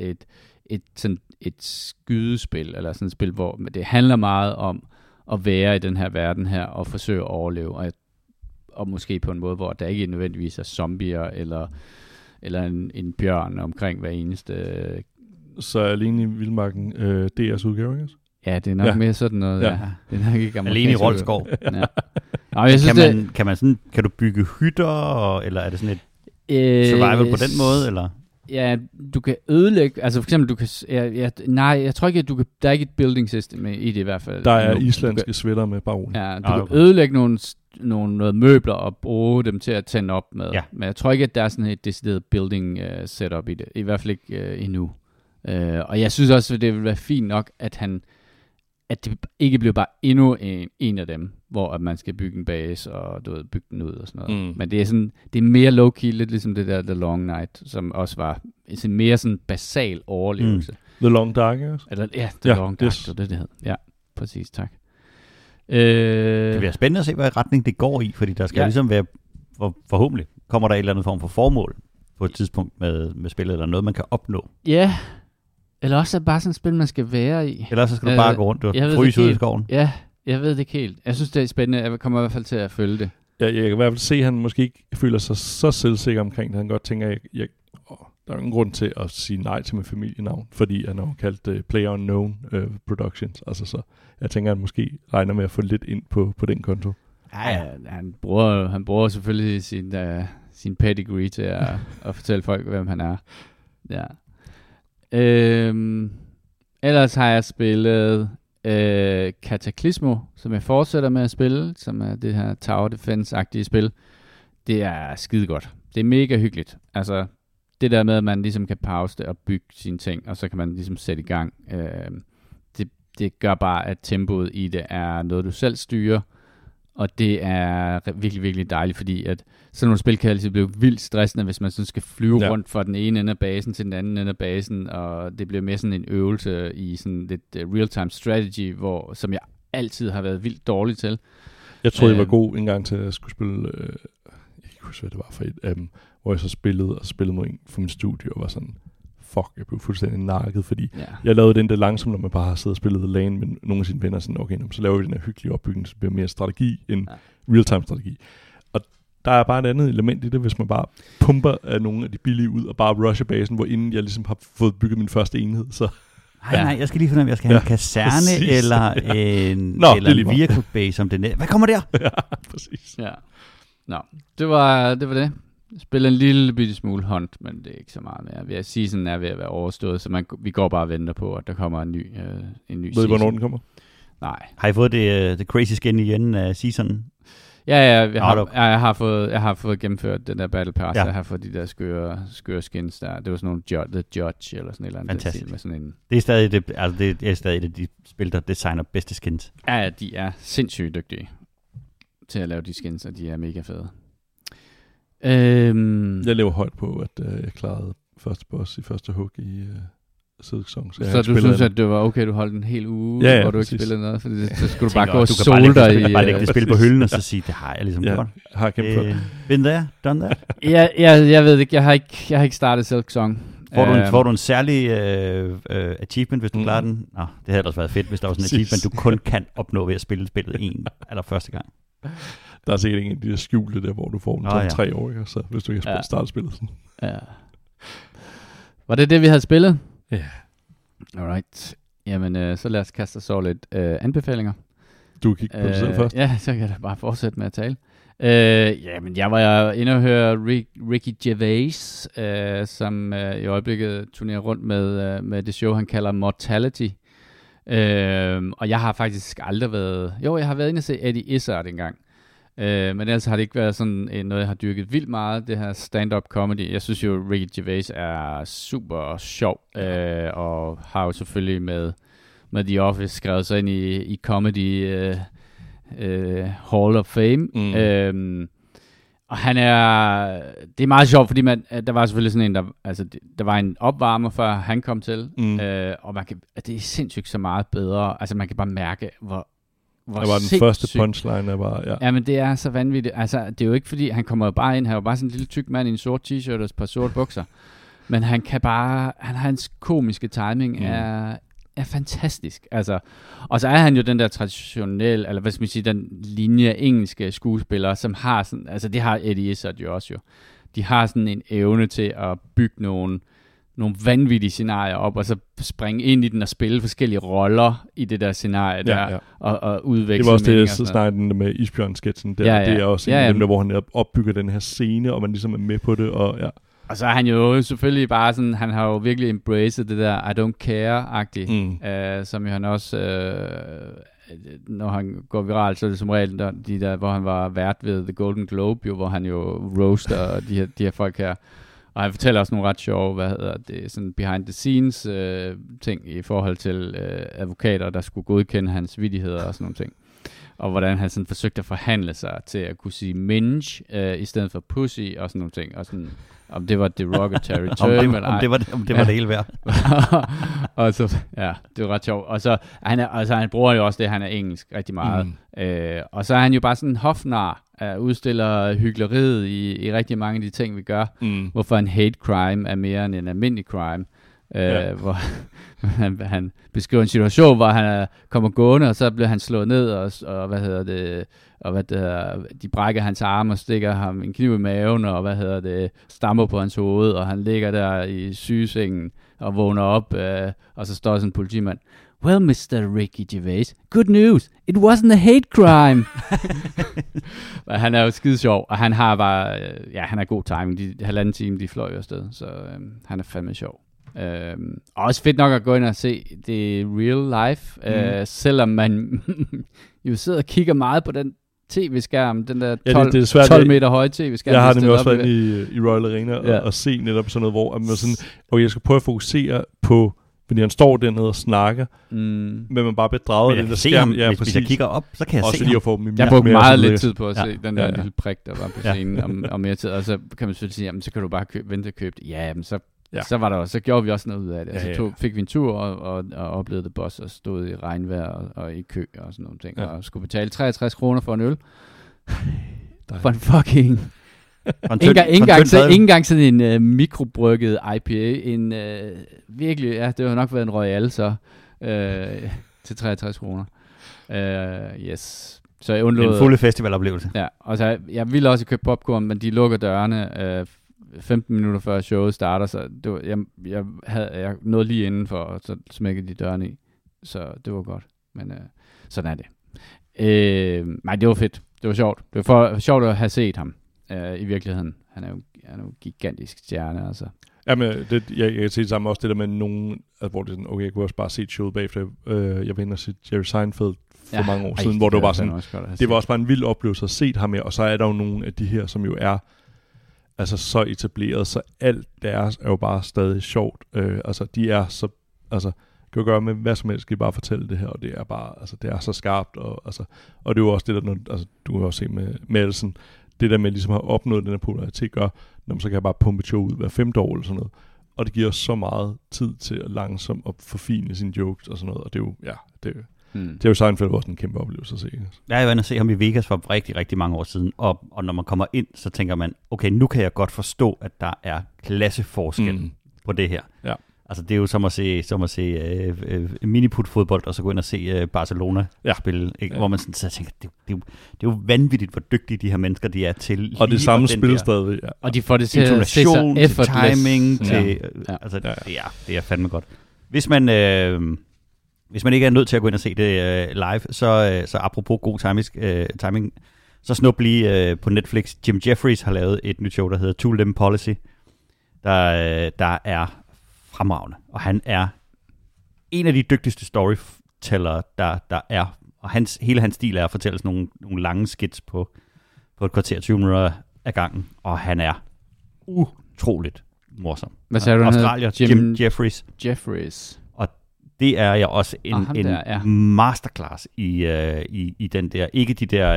A: et skydespil, eller sådan et spil, hvor det handler meget om at være i den her verden her, og forsøge at overleve, og måske på en måde, hvor der ikke nødvendigvis er zombier, eller en bjørn omkring hver eneste... Så
C: alene i Vildmarken DR's udgave, ikke?
A: Ja, det er nok mere sådan noget. Ja. Det er nok ikke
B: alene i Roldskov.
A: Ja. Nå, jeg synes,
B: kan du bygge hytter, eller er det sådan et survival på den måde, eller?
A: Ja, du kan ødelægge, altså for eksempel, du kan, jeg tror ikke, at der er ikke et building system i det i hvert fald.
C: Der er islandske sweater med baron.
A: Ja, du kan ødelægge noget møbler og bruge dem til at tænde op med. Ja. Men jeg tror ikke, at der er sådan et decideret building setup i det. I hvert fald ikke endnu. Og jeg synes også, at det vil være fint nok, at det ikke bliver bare endnu en af dem, hvor at man skal bygge en base og bygge den ud og sådan noget. Men det er mere low-key, lidt ligesom det der The Long Night, som også var en mere sådan basal overlevelse.
C: The Long Dark også?
A: Ja, The Long Dark, det er det hed. Ja, præcis, tak.
B: Det bliver spændende at se, hvad retning det går i, fordi der skal ligesom være, forhåbentlig kommer der et eller andet form for formål på et tidspunkt med spillet, eller noget, man kan opnå.
A: Ja, eller også er det bare sådan et spil, man skal være i.
B: Eller så skal du bare gå rundt og fryse ud i skoven.
A: Ja, jeg ved det ikke helt. Jeg synes, det er spændende. Jeg kommer i hvert fald til at følge det.
C: Ja, jeg kan i hvert fald se, at han måske ikke føler sig så selvsikker omkring det. Han godt tænker, der er ingen grund til at sige nej til min familienavn, fordi han har kaldt PlayerUnknown Productions. Altså, så jeg tænker, at han måske regner med at få lidt ind på den konto.
A: Ja, han bruger selvfølgelig sin pedigree til at fortælle folk, hvem han er. Ja. Ellers har jeg spillet Cataclysmo, som jeg fortsætter med at spille, som er det her Tower Defense-agtige spil. Det er skide godt. Det er mega hyggeligt. Altså, det der med, at man ligesom kan pause det og bygge sine ting, og så kan man ligesom sætte i gang. Det gør bare, at tempoet i det er noget, du selv styrer, og det er virkelig, virkelig dejligt, fordi at sådan nogle spil kan altid blive vildt stressende, hvis man sådan skal flyve rundt fra den ene ende af basen til den anden ende af basen, og det bliver mere sådan en øvelse i sådan lidt real-time strategy, som jeg altid har været vildt dårlig til.
C: Jeg troede, jeg var god en gang til at skulle spille, jeg kan ikke huske, hvad det var for et af dem, hvor jeg så spillede mod en fra min studie, og var sådan, jeg blev fuldstændig nakket, fordi jeg lavede den der langsomt, når man bare har siddet og spillet lane med nogle af sine venner, sådan, okay, så laver vi den her hyggelige opbygning, så bliver mere strategi end real-time strategi. Og der er bare et andet element i det, hvis man bare pumper af nogle af de billige ud, og bare rusher basen, hvor inden jeg ligesom har fået bygget min første enhed, så...
B: Nej, jeg skal lige finde, om jeg skal have en kaserne, præcis, eller en vehicle base, om det er. Hvad kommer der?
C: Ja, præcis.
A: Ja. Nå, det var det. Spille en lille bitte smule Hunt, men det er ikke så meget mere. Season er ved at være overstået, så vi går bare og venter på, at der kommer en ny season.
C: Ved I, hvornår den kommer?
A: Nej.
B: Har I fået det crazy skin igen af seasonen?
A: Jeg har fået gennemført den der Battle Pass. Jeg har fået de der skøre skins der. Det var sådan nogle The Judge eller sådan et eller andet.
B: Fantastisk.
A: Med sådan en...
B: Det er stadig det, de spil, der designer bedste skins.
A: Ja, de er sindssygt dygtige til at lave de skins, og de er mega fede.
C: Jeg lever højt på, at jeg klarede første boss i første hug i sæson.
A: Så du synes, at det var okay, du holdt en hel uge, hvor du ikke spillede noget? For så skulle du bare gå og
B: sole
A: dig i...
B: Du kan bare lægge det spil på hylden og så sige, det har jeg ligesom gjort.
C: Har jeg
B: been there, done that?
A: Jeg ved ikke, jeg har ikke startet Silk Song.
B: Får du en særlig achievement, hvis du klarer den? Nå, det havde ellers været fedt, hvis der var sådan en achievement, du kun kan opnå ved at spille spillet allerførste gang.
C: Der er sikkert en af de der skjulte der, hvor du får den som 3 år, så hvis du ikke har startet spillet sådan.
A: Ja. Var det vi havde spillet?
C: Ja.
A: Alright. Jamen, så lad os kaste os over lidt anbefalinger.
C: Du kigger på det selv først.
A: Ja, så kan jeg da bare fortsætte med at tale. Jamen, jeg var inde og høre Ricky Gervais, som i øjeblikket turnerer rundt med det show, han kalder Mortality. Og jeg har faktisk aldrig været... Jo, jeg har været inde og se Eddie Izzard engang. Men ellers har det ikke været sådan noget, jeg har dyrket vildt meget, det her stand-up comedy. Jeg synes jo, Ricky Gervais er super sjov, og har jo selvfølgelig med The Office skrevet sig ind i comedy Hall of Fame. Og det er meget sjovt, fordi der var selvfølgelig sådan en, der var en opvarmer, før han kom til, og det er sindssygt så meget bedre. Altså man kan bare mærke, hvor
C: det var den første punchline,
A: Ja, men det er så vanvittigt. Altså, det er jo ikke fordi, han kommer bare ind, han er jo bare sådan en lille tyk mand i en sort t-shirt og et par sorte bukser. Men hans komiske timing er fantastisk. Altså, og så er han jo den der traditionelle, eller hvad skal man sige, den linje engelske skuespiller, som har sådan, altså det har Eddie Izzard jo også jo. De har sådan en evne til at bygge nogle vanvittige scenarier op, og så springe ind i den og spille forskellige roller i det der scenarie der, og udveksle.
C: Det var også det, så snakkede med Isbjørn-sketchen der. Det er også en af dem der, hvor han opbygger den her scene, og man ligesom er med på det, og
A: Og så er han jo selvfølgelig bare sådan, han har jo virkelig embraced det der I don't care-agtigt, som jo han også, når han går viral, så er det som regel de der, hvor han var vært ved The Golden Globe, jo, hvor han jo roaster de her folk her. Og han fortæller også nogle ret sjove, sådan behind the scenes ting i forhold til advokater, der skulle godkende hans vittigheder og sådan nogle ting. Og hvordan han sådan forsøgte at forhandle sig til at kunne sige minge i stedet for pussy og sådan nogle ting. Og sådan, om det var derogatory term eller ej.
B: Om det var det hele værd.
A: Og så, det var ret sjovt. Og så han bruger jo også det, han er engelsk rigtig meget. Og så er han jo bare sådan en hofnar, udstiller hykleriet i rigtig mange af de ting, vi gør. Hvorfor en hate crime er mere end en almindelig crime. Hvor han beskriver en situation, hvor han kommer gående, og så bliver han slået ned, og de brækker hans arme og stikker ham en kniv i maven, og stammer på hans hoved, og han ligger der i sygesengen og vågner op, og så står sådan en politimand. Well, Mr. Ricky Gervais, good news, it wasn't a hate crime. Han er jo skide sjov, og han har bare, han er god timing. De 1,5 time, de fløj afsted, så han er fandme sjov. Og også fedt nok at gå ind og se det real life, selvom man jo sidder og kigger meget på den tv-skærm, den der 12 meter høje tv-skærm.
C: Jeg har nemlig også været i Royal Arena og se netop sådan noget, hvor man sådan, jeg skal prøve at fokusere på, fordi han står dernede og snakker, men man bare bedrager den der skærm.
B: Hvis jeg kigger op, så kan jeg se ham.
A: Jeg brugte meget lidt tid på at se den der lille prik, der var på scenen om mere tid, og så kan man selvfølgelig sige, jamen, så kan du bare vente og købe det. Ja, men så gjorde vi også noget ud af det. Altså fik vi en tur og oplevede det boss og stod i regnvejr og i kø og sådan nogle ting, og skulle betale 63 kroner for en øl. For en fucking... Ikke engang sådan en mikrobrygget IPA, virkelig, det har nok været en Royal så, til 63 kroner. Yes. Så jeg undlod...
B: En fulde festivaloplevelse.
A: Ja, og så jeg ville også købe popcorn, men de lukker dørene 15 minutter før showet starter, så det var, jeg nåede lige indenfor, og så smækkede de dørene i. Så det var godt, men sådan er det. Nej, det var fedt. Det var sjovt. Det var sjovt at have set ham i virkeligheden. Han er jo en gigantisk stjerne, altså.
C: Jamen, jeg kan se det samme også, det der med nogen, hvor det er sådan, okay, jeg kunne også bare se showet bagefter. Jeg var inde og se Jerry Seinfeld for mange år siden, hvor det var bare sådan, det var også bare en vild oplevelse at se ham med, og så er der jo nogle af de her, som jo er altså så etableret, så alt deres er jo bare stadig sjovt. Altså de er så, altså kan jo gøre med hvad som helst, skal I bare fortælle det her, og det er bare, altså det er så skarpt, og det er jo også det der, altså du kan også se med Madsen, det der med ligesom at have opnået den her popularitet gør, når man så kan jeg bare pumpe et show ud hver 5. år eller sådan noget. Og det giver os så meget tid til at langsomt at forfine sine jokes og sådan noget, og det er jo, ja, det er jo Seinfeld også en kæmpe oplevelse at se.
B: Jeg var inde og se ham i Vegas for rigtig, rigtig mange år siden, og når man kommer ind, så tænker man, okay, nu kan jeg godt forstå, at der er klasseforskel på det her. Ja. Altså det er jo som at se miniput-fodbold, og så gå ind og se Barcelona spille, ikke? Hvor man sådan så tænker, det er jo vanvittigt, hvor dygtige de her mennesker de er til.
C: Og det samme spil stadig. Ja.
A: Og de får det til at se så effortless.
B: Timing, altså det er fandme godt. Hvis man ikke er nødt til at gå ind og se det live, så apropos god timing, så snup lige på Netflix. Jim Jeffries har lavet et nyt show, der hedder Two Limb Policy, der er fremragende. Og han er en af de dygtigste storytellere, der er. Og hele hans stil er at fortælle sådan nogle lange skits på et kvarter 20 minutter af gangen. Og han er utroligt morsom.
A: Hvad sagde du?
B: Australier, Jim
A: Jeffries.
B: Og det er jeg også en masterclass i den der, ikke de der,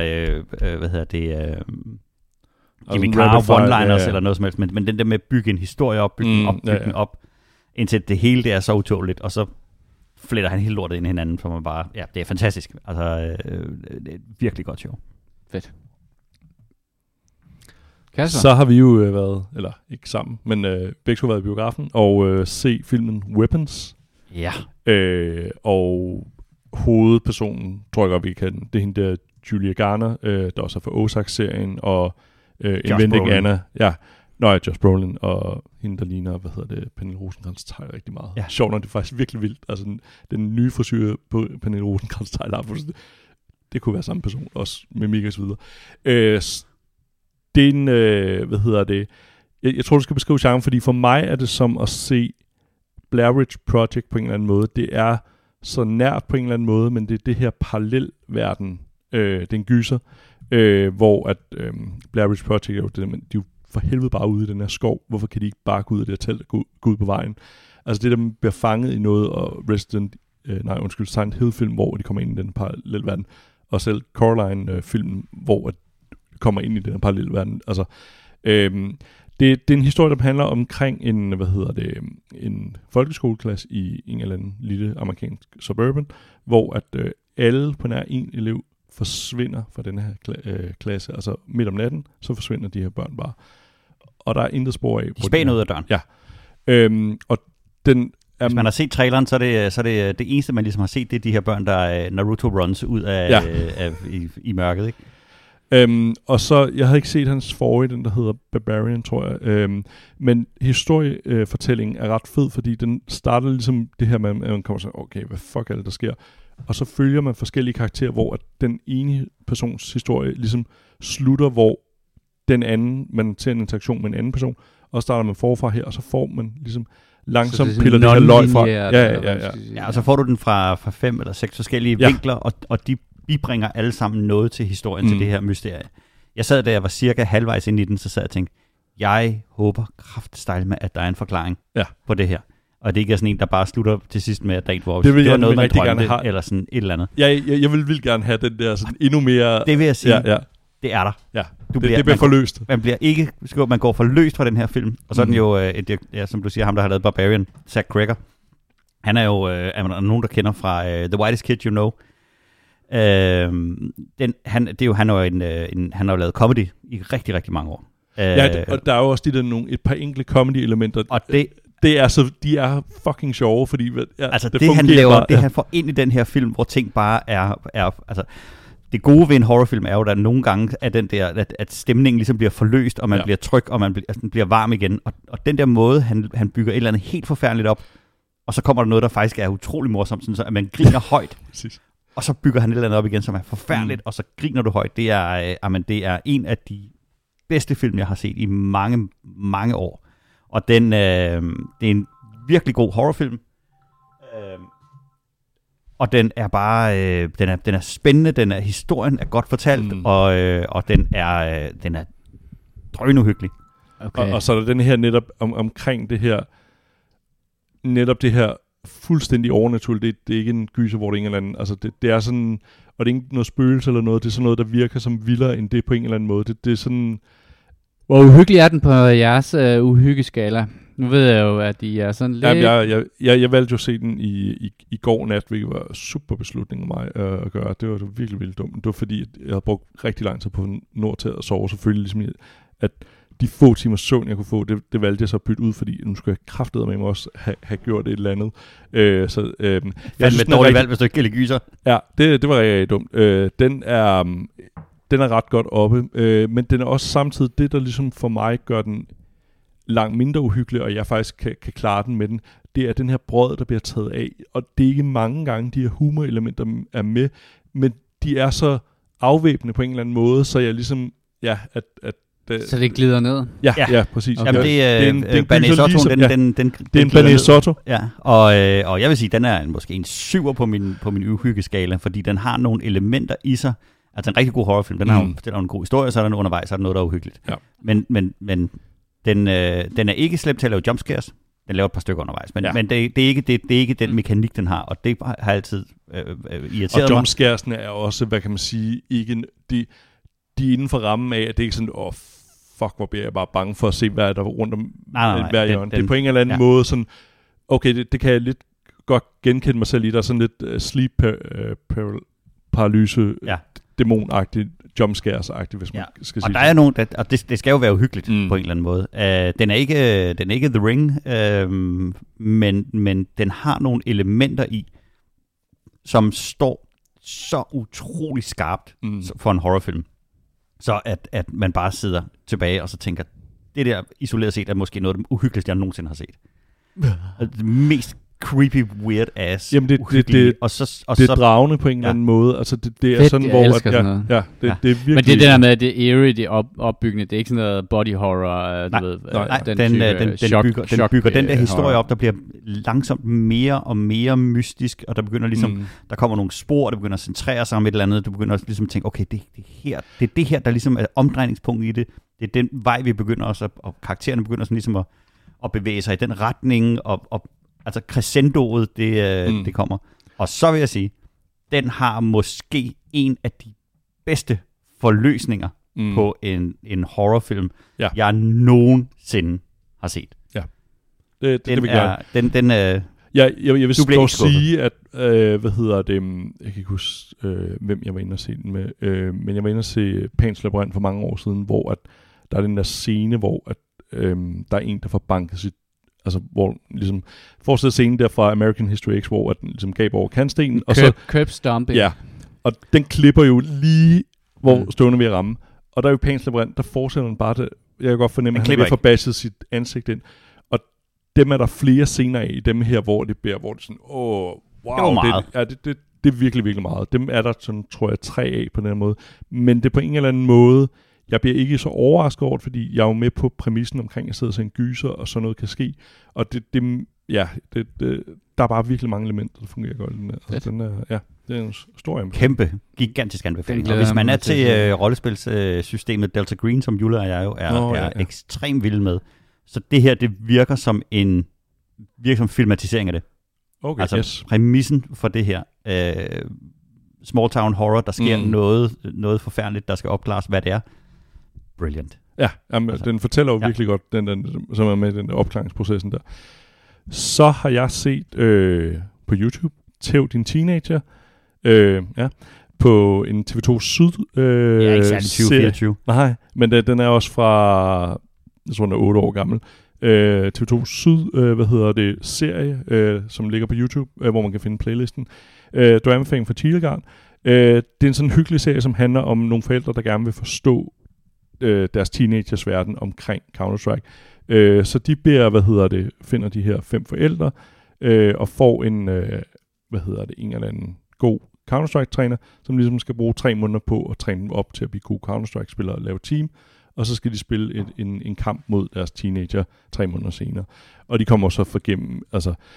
B: Jimmy Carr one-liners eller noget som helst, men den der med at bygge en historie op, bygge den op, indtil det hele det er så utåligt, og så fletter han hele lortet ind i hinanden, for man bare, ja, det er fantastisk. Altså, det er et virkelig godt show.
A: Fedt.
C: Kasper? Så har vi jo været, eller ikke sammen, men begge to været i biografen, og se filmen Weapons.
B: Ja.
C: Og hovedpersonen, tror jeg godt, vi kan, det er hende der Julia Garner, der også er fra Ozark-serien, og Inventing Anna. Ja. Josh Brolin og hende, der ligner, Pernille Rosenkrantz-Theil rigtig meget. Ja. Sjovt nok, det er faktisk virkelig vildt. Altså, den nye frisyr på Pernille Rosenkrantz-Theil, det kunne være samme person, også med Mika og så videre. Jeg tror, du skal beskrive genren, fordi for mig er det som at se Blair Witch Project på en eller anden måde. Det er så nært på en eller anden måde, men det er det her parallelverden, den gyser, hvor at Blair Witch Project er jo det der, men de er jo for helvede bare ude i den her skov. Hvorfor kan de ikke bare gå ud af det her telt og gå ud på vejen? Altså det der bliver fanget i noget, og Silent Hill-film, hvor de kommer ind i den parallelverden, og selv Coraline-film, hvor de kommer ind i den parallelverden. Altså, det er en historie, der handler omkring en folkeskoleklasse i en eller anden lille amerikansk suburban, hvor at alle på nær en elev forsvinder fra den her klasse, altså midt om natten, så forsvinder de her børn bare. Og der er intet spor af.
B: De spænder ud af døren.
C: Ja. Og den
B: hvis man har set traileren, så er det eneste, man ligesom har set, det er de her børn, der Naruto runs ud af, i mørket, ikke?
C: Og så, jeg havde ikke set hans forrige, den der hedder Barbarian, tror jeg. Men historiefortællingen er ret fed, fordi den starter ligesom det her med, at man kommer så, okay, hvad fuck er det, der sker? Og så følger man forskellige karakterer, hvor at den ene persons historie ligesom slutter, hvor den anden, man ser en interaktion med en anden person, og starter man forfra her, og så får man ligesom langsomt piller det her løg fra.
B: Ja, og så får du den fra 5 eller 6 forskellige vinkler, og de bibringer alle sammen noget til historien, til det her mysterie. Jeg sad, da jeg var cirka halvvejs ind i den, så sad jeg og tænkte, jeg håber kraftstejl med, at der er en forklaring på det her. Og det ikke er sådan en, der bare slutter til sidst med, at der ikke var noget, man drømte, eller sådan et eller andet.
C: Jeg vil gerne have den der sådan endnu mere.
B: Det vil jeg sige. Det er der.
C: Ja. Det bliver forløst.
B: Man går forløst fra den her film. Og så er den jo, som du siger, ham der har lavet Barbarian, Zach Cregger. Han er jo, er der nogen, der kender fra The Whitest Kid You Know. Han har jo lavet comedy i rigtig, rigtig mange år.
C: Og der er jo også et par enkelte comedy-elementer. Og de er fucking sjove, fordi
B: det han laver, det han får ind i den her film, hvor ting bare er altså, det gode ved en horrorfilm er jo, der nogle gange er den der, at stemningen ligesom bliver forløst, og man bliver tryg, og man bliver varm igen. Og den der måde, han bygger et eller andet helt forfærdeligt op, og så kommer der noget, der faktisk er utrolig morsomt, sådan så at man griner højt. Og så bygger han et eller andet op igen, som er forfærdeligt, og så griner du højt. Det er en af de bedste film, jeg har set i mange, mange år. Og det er en virkelig god horrorfilm. Og den er bare, den er spændende, historien er godt fortalt, og den er drønuhyggelig.
C: Okay. Og så er der den her netop omkring det her, netop det her fuldstændig overnaturligt. Det er ikke en gyser, hvor det er en eller anden, altså det er sådan, og det er ikke noget spøgelse eller noget, det er sådan noget, der virker som vildere end det på en eller anden måde. Det er sådan...
A: Hvor uhyggelig er den på jeres uhyggeskala? Nu ved jeg jo, at de er sådan lidt...
C: Jamen, jeg valgte jo at se den i går nat, hvilket var super beslutning af mig at gøre. Det var virkelig, virkelig dumt. Det var fordi, jeg havde brugt rigtig lang tid på nord til at sove. Selvfølgelig ligesom, at de få timer søvn, jeg kunne få, det valgte jeg så at bytte ud, fordi nu skulle jeg kraftedeme mig også have gjort et eller andet.
B: Jeg synes, med dårligt valg, hvis du ikke kan lide gyser.
C: Ja, det var rigtig dumt. Den er ret godt oppe, men den er også samtidig det, der ligesom for mig gør den langt mindre uhyggelig, og jeg faktisk kan klare den med den. Det er den her brød, der bliver taget af, og det er ikke mange gange, de her humorelementer er med, men de er så afvæbnende på en eller anden måde, så jeg ligesom,
A: så det glider ned?
C: Ja, præcis.
B: Okay. Jamen, det er en Bearnaise Otto,
C: det er en Bearnaise Otto.
B: Ja, og jeg vil sige, den er måske en 7'er på min uhyggeskala, fordi den har nogle elementer i sig. Altså en rigtig god horrorfilm, den har jo en god historie, så er der undervejs, så er der noget, der er uhyggeligt. Ja. Men den er ikke slemt til at lave jumpscares. Den laver et par stykker undervejs, men det er ikke den mekanik, den har, og det har altid irriteret mig.
C: Og jumpscaresene er også, hvad kan man sige, ikke de er inden for rammen af, at det er ikke sådan, fuck, hvor bliver jeg bare bange for at se, hvad er der rundt om hver hjørne. Det er på en eller anden måde sådan, okay, det kan jeg lidt godt genkende mig selv i, der er sådan lidt sleep paralyse, dæmonagtigt, jumpscares-agtigt, hvis man skal sige.
B: Og der er nogen, og det skal jo være uhyggeligt på en eller anden måde. Den er ikke The Ring, men den har nogle elementer i, som står så utrolig skarpt for en horrorfilm. Så at man bare sidder tilbage og så tænker, det der isoleret set er måske noget af det uhyggeligste, jeg nogensinde har set. Det mest creepy, weird ass.
C: Jamen det er dragende på en eller anden måde. Altså det er sådan, hvor...
A: det er virkelig... Men det der med, at det er eerie, det opbyggende, det er ikke sådan noget body horror,
B: den bygger den der historie op, der bliver langsomt mere og mere mystisk, og der begynder ligesom, der kommer nogle spor, der begynder at centrere sig om et eller andet, du begynder også ligesom at tænke, okay, det er det her, der ligesom er omdrejningspunkt i det. Det er den vej, vi begynder også, og karaktererne begynder sådan ligesom at bevæge sig i den retning, og altså crescendoet, det kommer. Og så vil jeg sige, den har måske en af de bedste forløsninger på en horrorfilm, jeg nogensinde har set.
C: Ja, det vil jeg vil dog sige, at jeg kan ikke huske, hvem jeg var inde og se den med, men jeg var inde og se Pans Labyrint for mange år siden, hvor at der er den der scene, hvor at, der er en, der får banket sit, altså hvor ligesom forestil scenen der fra American History X, hvor den ligesom gav over kantstenen, og så
A: curb stomping.
C: Ja. Og den klipper jo lige hvor støvlen vil ramme. Og der er jo Pans Labyrint, der fortsætter den bare det. Jeg kan godt fornemme, at han vil få bashet sit ansigt ind. Og dem er der flere scener af i dem her, hvor det bliver, hvor det sådan, wow, det er virkelig, virkelig meget. Dem er der sådan, tror jeg, 3 af på den her måde. Men det er på en eller anden måde, jeg bliver ikke så overrasket over det, fordi jeg er jo med på præmissen omkring, at jeg sidder og ser en gyser, og sådan noget kan ske. Og der er bare virkelig mange elementer, der fungerer godt. Altså, det er en stor anbefaling.
B: Kæmpe, gigantisk anbefaling. Og hvis man er til rollespilssystemet Delta Green, som Jule og jeg jo er ekstremt vilde med, så det her, det virker som en filmatisering af det.
C: Okay,
B: altså præmissen for det her small town horror, der sker noget forfærdeligt, der skal opklares, hvad det er. Brilliant.
C: Ja, altså, den fortæller jo virkelig godt, den, som er med i den der opklaringsprocessen der. Så har jeg set på YouTube, Tæv din teenager, på en TV2 Syd
B: ikke særlig 2024.
C: Nej, men den er også fra, jeg tror den er 8 år gammel. TV2 Syd, serie, som ligger på YouTube, hvor man kan finde playlisten. Du er anbefaling for Thielegarn. Det er en sådan hyggelig serie, som handler om nogle forældre, der gerne vil forstå deres teenagers verden omkring Counter-Strike. Så de beder, finder de her 5 forældre, og får en, en eller anden god Counter-Strike-træner, som ligesom skal bruge 3 måneder på at træne dem op til at blive gode Counter-Strike-spillere og lave team, og så skal de spille en kamp mod deres teenager 3 måneder senere. Og de kommer så forgennem, altså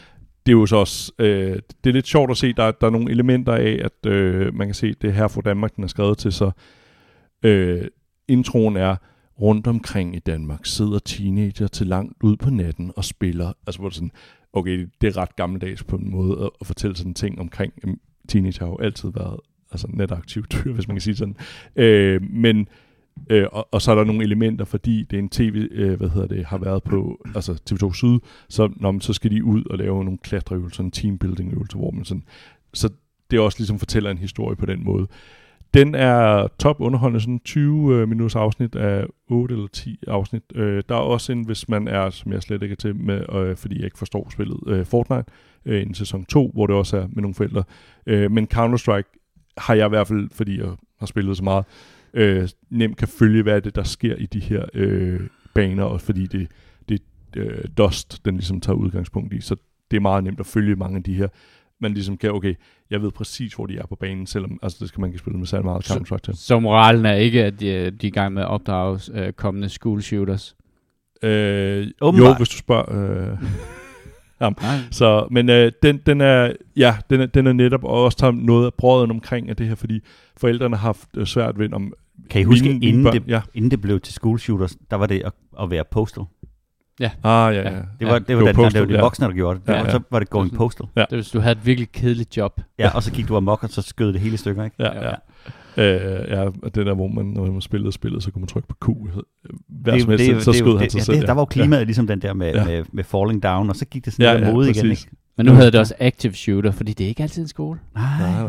C: det er jo så også, det er lidt sjovt at se, der er nogle elementer af, at man kan se, det her for Danmark, den er skrevet til, så introen er, rundt omkring i Danmark sidder teenager til langt ud på natten og spiller, altså hvor det sådan, okay, det er ret gammeldags på en måde at fortælle sådan ting omkring, teenager har jo altid været altså netaktive dyr, hvis man kan sige sådan, men og så er der nogle elementer, fordi det er en tv, har været på, altså TV2 Syd, så skal de ud og lave nogle klatreøvelser, en teambuilding-øvelser, hvor man sådan, så det også ligesom fortæller en historie på den måde. Den er top underholdende, sådan 20 minutters afsnit af 8 eller 10 afsnit. Der er også en, hvis man er, som jeg slet ikke er til med, fordi jeg ikke forstår spillet, Fortnite, en sæson 2, hvor det også er med nogle forældre. Men Counter-Strike har jeg i hvert fald, fordi jeg har spillet så meget, nemt kan følge, hvad er det, der sker i de her baner, og fordi det Dust, den ligesom tager udgangspunkt i. Så det er meget nemt at følge mange af de her. Man ligesom kan, okay, jeg ved præcis, hvor de er på banen, selvom altså, det skal man ikke spille med særlig meget Counter-Strike til. Så
A: moralen er ikke, at de er i gang med at opdrage kommende school shooters?
C: Jo, hvis du spørger. Så, men den er netop også taget noget af brøden omkring af det her, fordi forældrene har haft svært ved om.
B: Kan I huske, inden det blev til school shooters, der var det at være postal?
A: Ja.
B: Det var de voksne, der gjorde det. Og så var det going postal.
A: Ja. Det var, hvis du havde et virkelig kedeligt job.
B: Ja, og så gik du amok, og så skød det hele i stykker, ikke?
C: Ja. Det der, hvor man, når man spillede, så kunne man trykke på Q. Så skød han sig selv.
B: Der var jo klimaet ligesom den der med falling down, og så gik det sådan der mode igen, ikke?
A: Men nu havde det også active shooter, fordi det er ikke altid en skole.
B: Nej.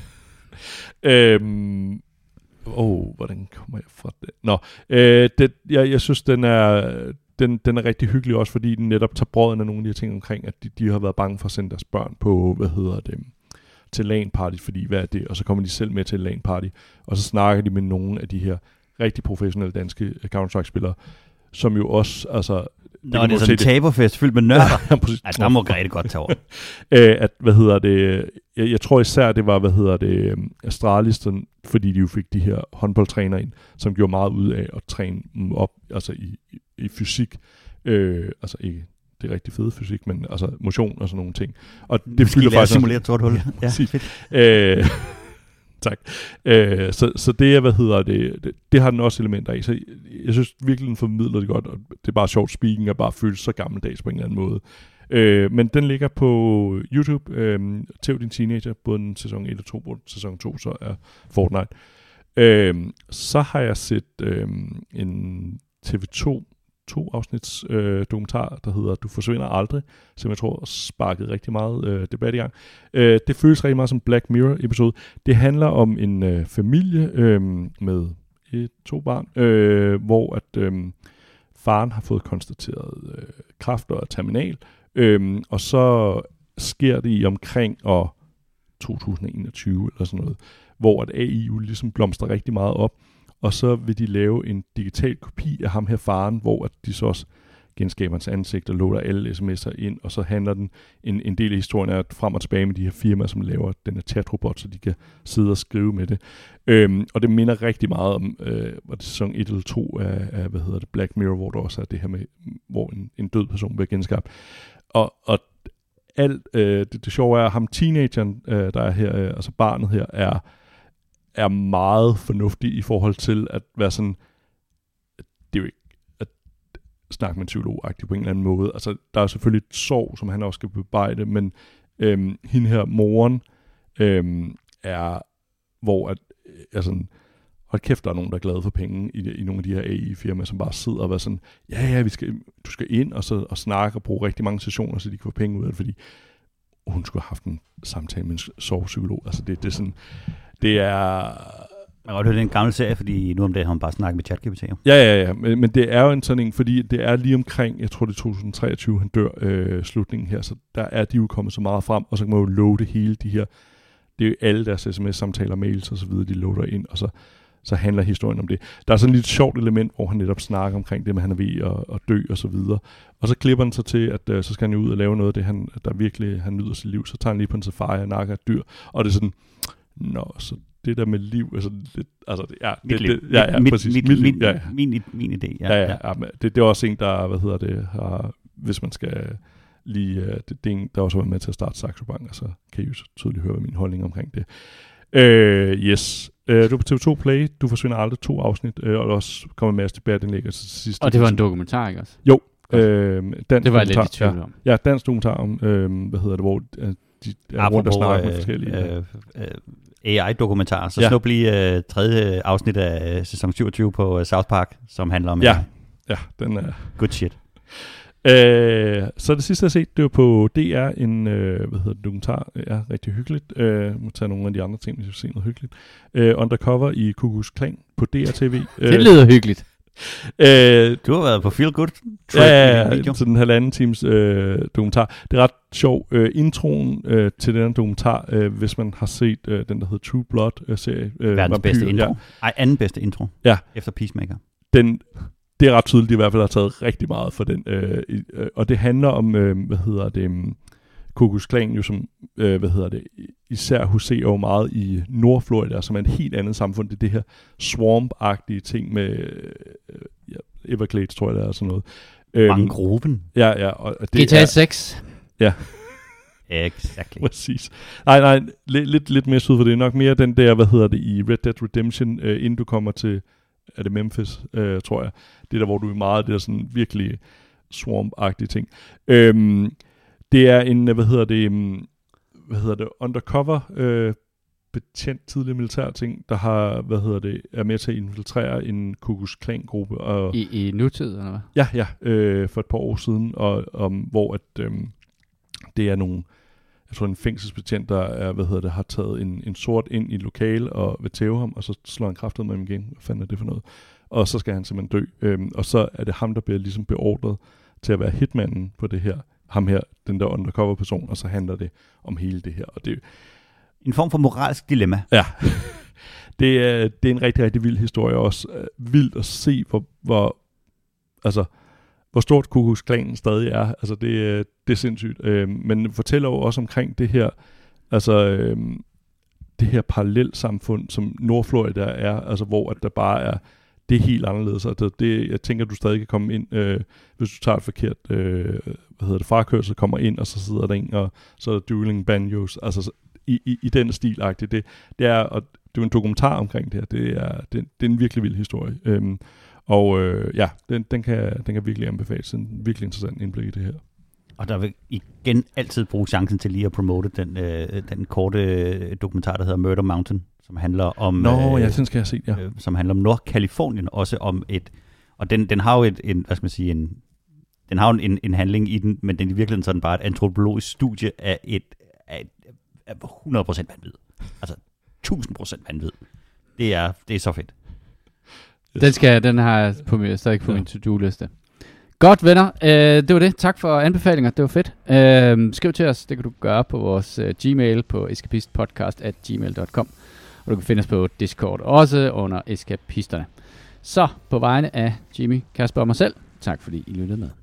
C: Hvordan kommer jeg fra det? Jeg synes, den er rigtig hyggelig også, fordi den netop tager brøden af nogle af de her ting omkring, at de har været bange for at sende deres børn på, til LAN-party, fordi hvad er det? Og så kommer de selv med til LAN-party, og så snakker de med nogle af de her rigtig professionelle danske Counter-Strike-spillere, som jo også, altså...
B: det er sådan en taberfest fyldt med nørder. Der må rigtig godt tage over.
C: Jeg tror især, det var, Astralis, fordi de jo fik de her håndboldtræner ind, som gjorde meget ud af at træne dem op, altså i fysik, altså ikke det er rigtig fede fysik, men altså motion og sådan nogle ting. Og det fylder faktisk
B: simulere sort hul.
C: Ja, fedt. Tak. Så det er, det har den også elementer i. Så jeg synes virkelig, den formidler det godt, og det er bare sjovt, speaking og bare føles så gammeldags på en eller anden måde. Men den ligger på YouTube, Tæv din teenager, både den sæson 1 og 2, hvor sæson 2 så er Fortnite. Så har jeg set en TV2 afsnits dokumentar, der hedder Du forsvinder aldrig, som jeg tror sparkede rigtig meget debat i gang. Det føles rigtig meget som Black Mirror episode. Det handler om en familie med 2 børn, hvor at faren har fået konstateret kræft og er terminal, og så sker det i omkring 2021 eller sådan noget, hvor at AI jo ligesom blomstrer rigtig meget op, og så vil de lave en digital kopi af ham her faren, hvor at de så også genskaber hans ansigt og loader alle sms'er ind, og så handler den en del af historien er frem og tilbage med de her firmaer, som laver den her chatrobot, så de kan sidde og skrive med det. Og det minder rigtig meget om var det sæson 1 eller 2 af Black Mirror, hvor der også er det her med, hvor en død person bliver genskabt. Og alt det sjove er, at ham teenageren, der er her, altså barnet her, er meget fornuftig i forhold til at være sådan, det er jo ikke at snakke med en psykolog-agtig på en eller anden måde. Altså, der er selvfølgelig et sorg, som han også skal bearbejde, men hende her, moren, er, hvor at, altså, hold kæft, der er nogen, der er glade for penge i nogle af de her AI-firmaer, som bare sidder og er sådan, du skal ind og snakke og bruge rigtig mange sessioner, så de kan få penge ud af det, fordi hun skulle have haft en samtale med en sovepsykolog. Altså, det er sådan, det er...
B: Man kan godt høre, det er en gammel serie, fordi nu om dagen har man bare snakket med ChatGPT.
C: Ja. Men det er jo en sådan en, fordi det er lige omkring, jeg tror det er 2023, han dør slutningen her, så der er de jo kommet så meget frem, og så kan man jo loade hele de her, det er jo alle deres sms-samtaler, mails og så videre, de loader ind, og så handler historien om det. Der er sådan et lidt sjovt element, hvor han netop snakker omkring det med, han er ved at dø og så videre. Og så klipper han sig til, at så skal han jo ud og lave noget af det, der virkelig han nyder sit liv. Så tager han lige på en safari og nakker et dyr, og det er sådan, så det der med liv er sådan lidt, altså det er
B: mit liv.
C: Præcis.
B: Min idé.
C: Ja. Det er også en, der, har, hvis man skal der også var med til at starte Saxo Bank, og så kan I jo så tydeligt høre min holdning omkring det. Yes. Du på TV2 Play, du forsvinder aldrig 2 afsnit, og der også kommer en masse debatindlæg til sidst.
A: Og det var en dokumentar, ikke også?
C: Jo.
A: Det var jeg lidt i tvivl om.
C: Ja, dansk dokumentar om, hvor de er rundt og snakker med forskellige...
B: AI-dokumentar, så snart blive tredje afsnit af sæson 27 på South Park, som handler om...
C: Ja, den er...
B: Good shit.
C: Så det sidste, jeg har set, det var på DR, en dokumentar, rigtig hyggeligt. Må tage nogle af de andre ting, hvis vi se noget hyggeligt. Undercover i Ku Klux Klan på DR-TV.
A: Det lyder hyggeligt.
B: Du har været på Feel Good.
C: Så den 1,5 times dokumentar. Det er ret sjov. Introen til den dokumentar, hvis man har set den, der hedder True Blood-serie.
B: Verdens bedste intro. Anden bedste intro.
C: Ja.
B: Efter Peacemaker.
C: Det er ret tydeligt, de i hvert fald har taget rigtig meget for den. Og det handler om, Ku Klux Klan, jo som, især huserer jo meget i Nordflorida, som er et helt andet samfund. Det er det her swamp-agtige ting med Everglades, tror jeg, der er sådan noget.
B: Mangroven.
C: Ja. Og det
A: GTA 6.
C: Ja.
B: Exactly.
C: Præcis. Nej, lidt mere syd for det. Nok mere den der, i Red Dead Redemption, inden du kommer til, er det Memphis, tror jeg. Det der, hvor du er meget, det er sådan virkelig swamp-agtige ting. Det er en, undercover betjent tidligere militær ting, der har, er med til at infiltrere en Ku Klux Klan gruppe. Og
A: I nutid, eller hvad?
C: Ja, for et par år siden, og hvor det er nogle, jeg tror en fængselsbetjent, der er, har taget en sort ind i et lokale og vil tæve ham, og så slår han kraftet med ham igen. Hvad fanden er det for noget? Og så skal han simpelthen dø. Og så er det ham, der bliver ligesom beordret til at være hitmanden på det her. Ham her, den der undercover person, og så handler det om hele det her. Og det
B: en form for moralsk dilemma.
C: Ja. Det er en rigtig, rigtig vild historie. Også vildt at se, hvor stort Ku Klux Klanen stadig er. Altså, det er sindssygt. Men fortæller jo også omkring det her, det her parallelsamfund, som Nordflorida er, altså hvor at der bare er, det er helt anderledes. Altså, jeg tænker, at du stadig kan komme ind, hvis du tager et forkert, frakørsel, kommer ind, og så sidder der en, og så er der dueling banjos, altså i den stil-agtigt. Det er, og det er en dokumentar omkring det her. Det er en virkelig vild historie. Den kan virkelig anbefales. En virkelig interessant indblik i det her.
B: Og der vil igen altid bruge chancen til lige at promote den korte dokumentar, der hedder Murder Mountain, som handler om...
C: den skal jeg se, ja.
B: Som handler om Nordkalifornien, også om og den har jo den har jo en handling i den, men den er i virkeligheden sådan bare et antropologisk studie af 100% vanvid. Altså 1000% vanvid. Det er så fedt.
A: Den har jeg stadig på min to-do-liste. Godt, venner. Det var det. Tak for anbefalinger. Det var fedt. Skriv til os. Det kan du gøre på vores Gmail på escapistpodcast@gmail.com. Og du kan finde os på Discord også under Escapisterne. Så på vegne af Jimmy, Kasper og mig selv, tak fordi I lyttede med.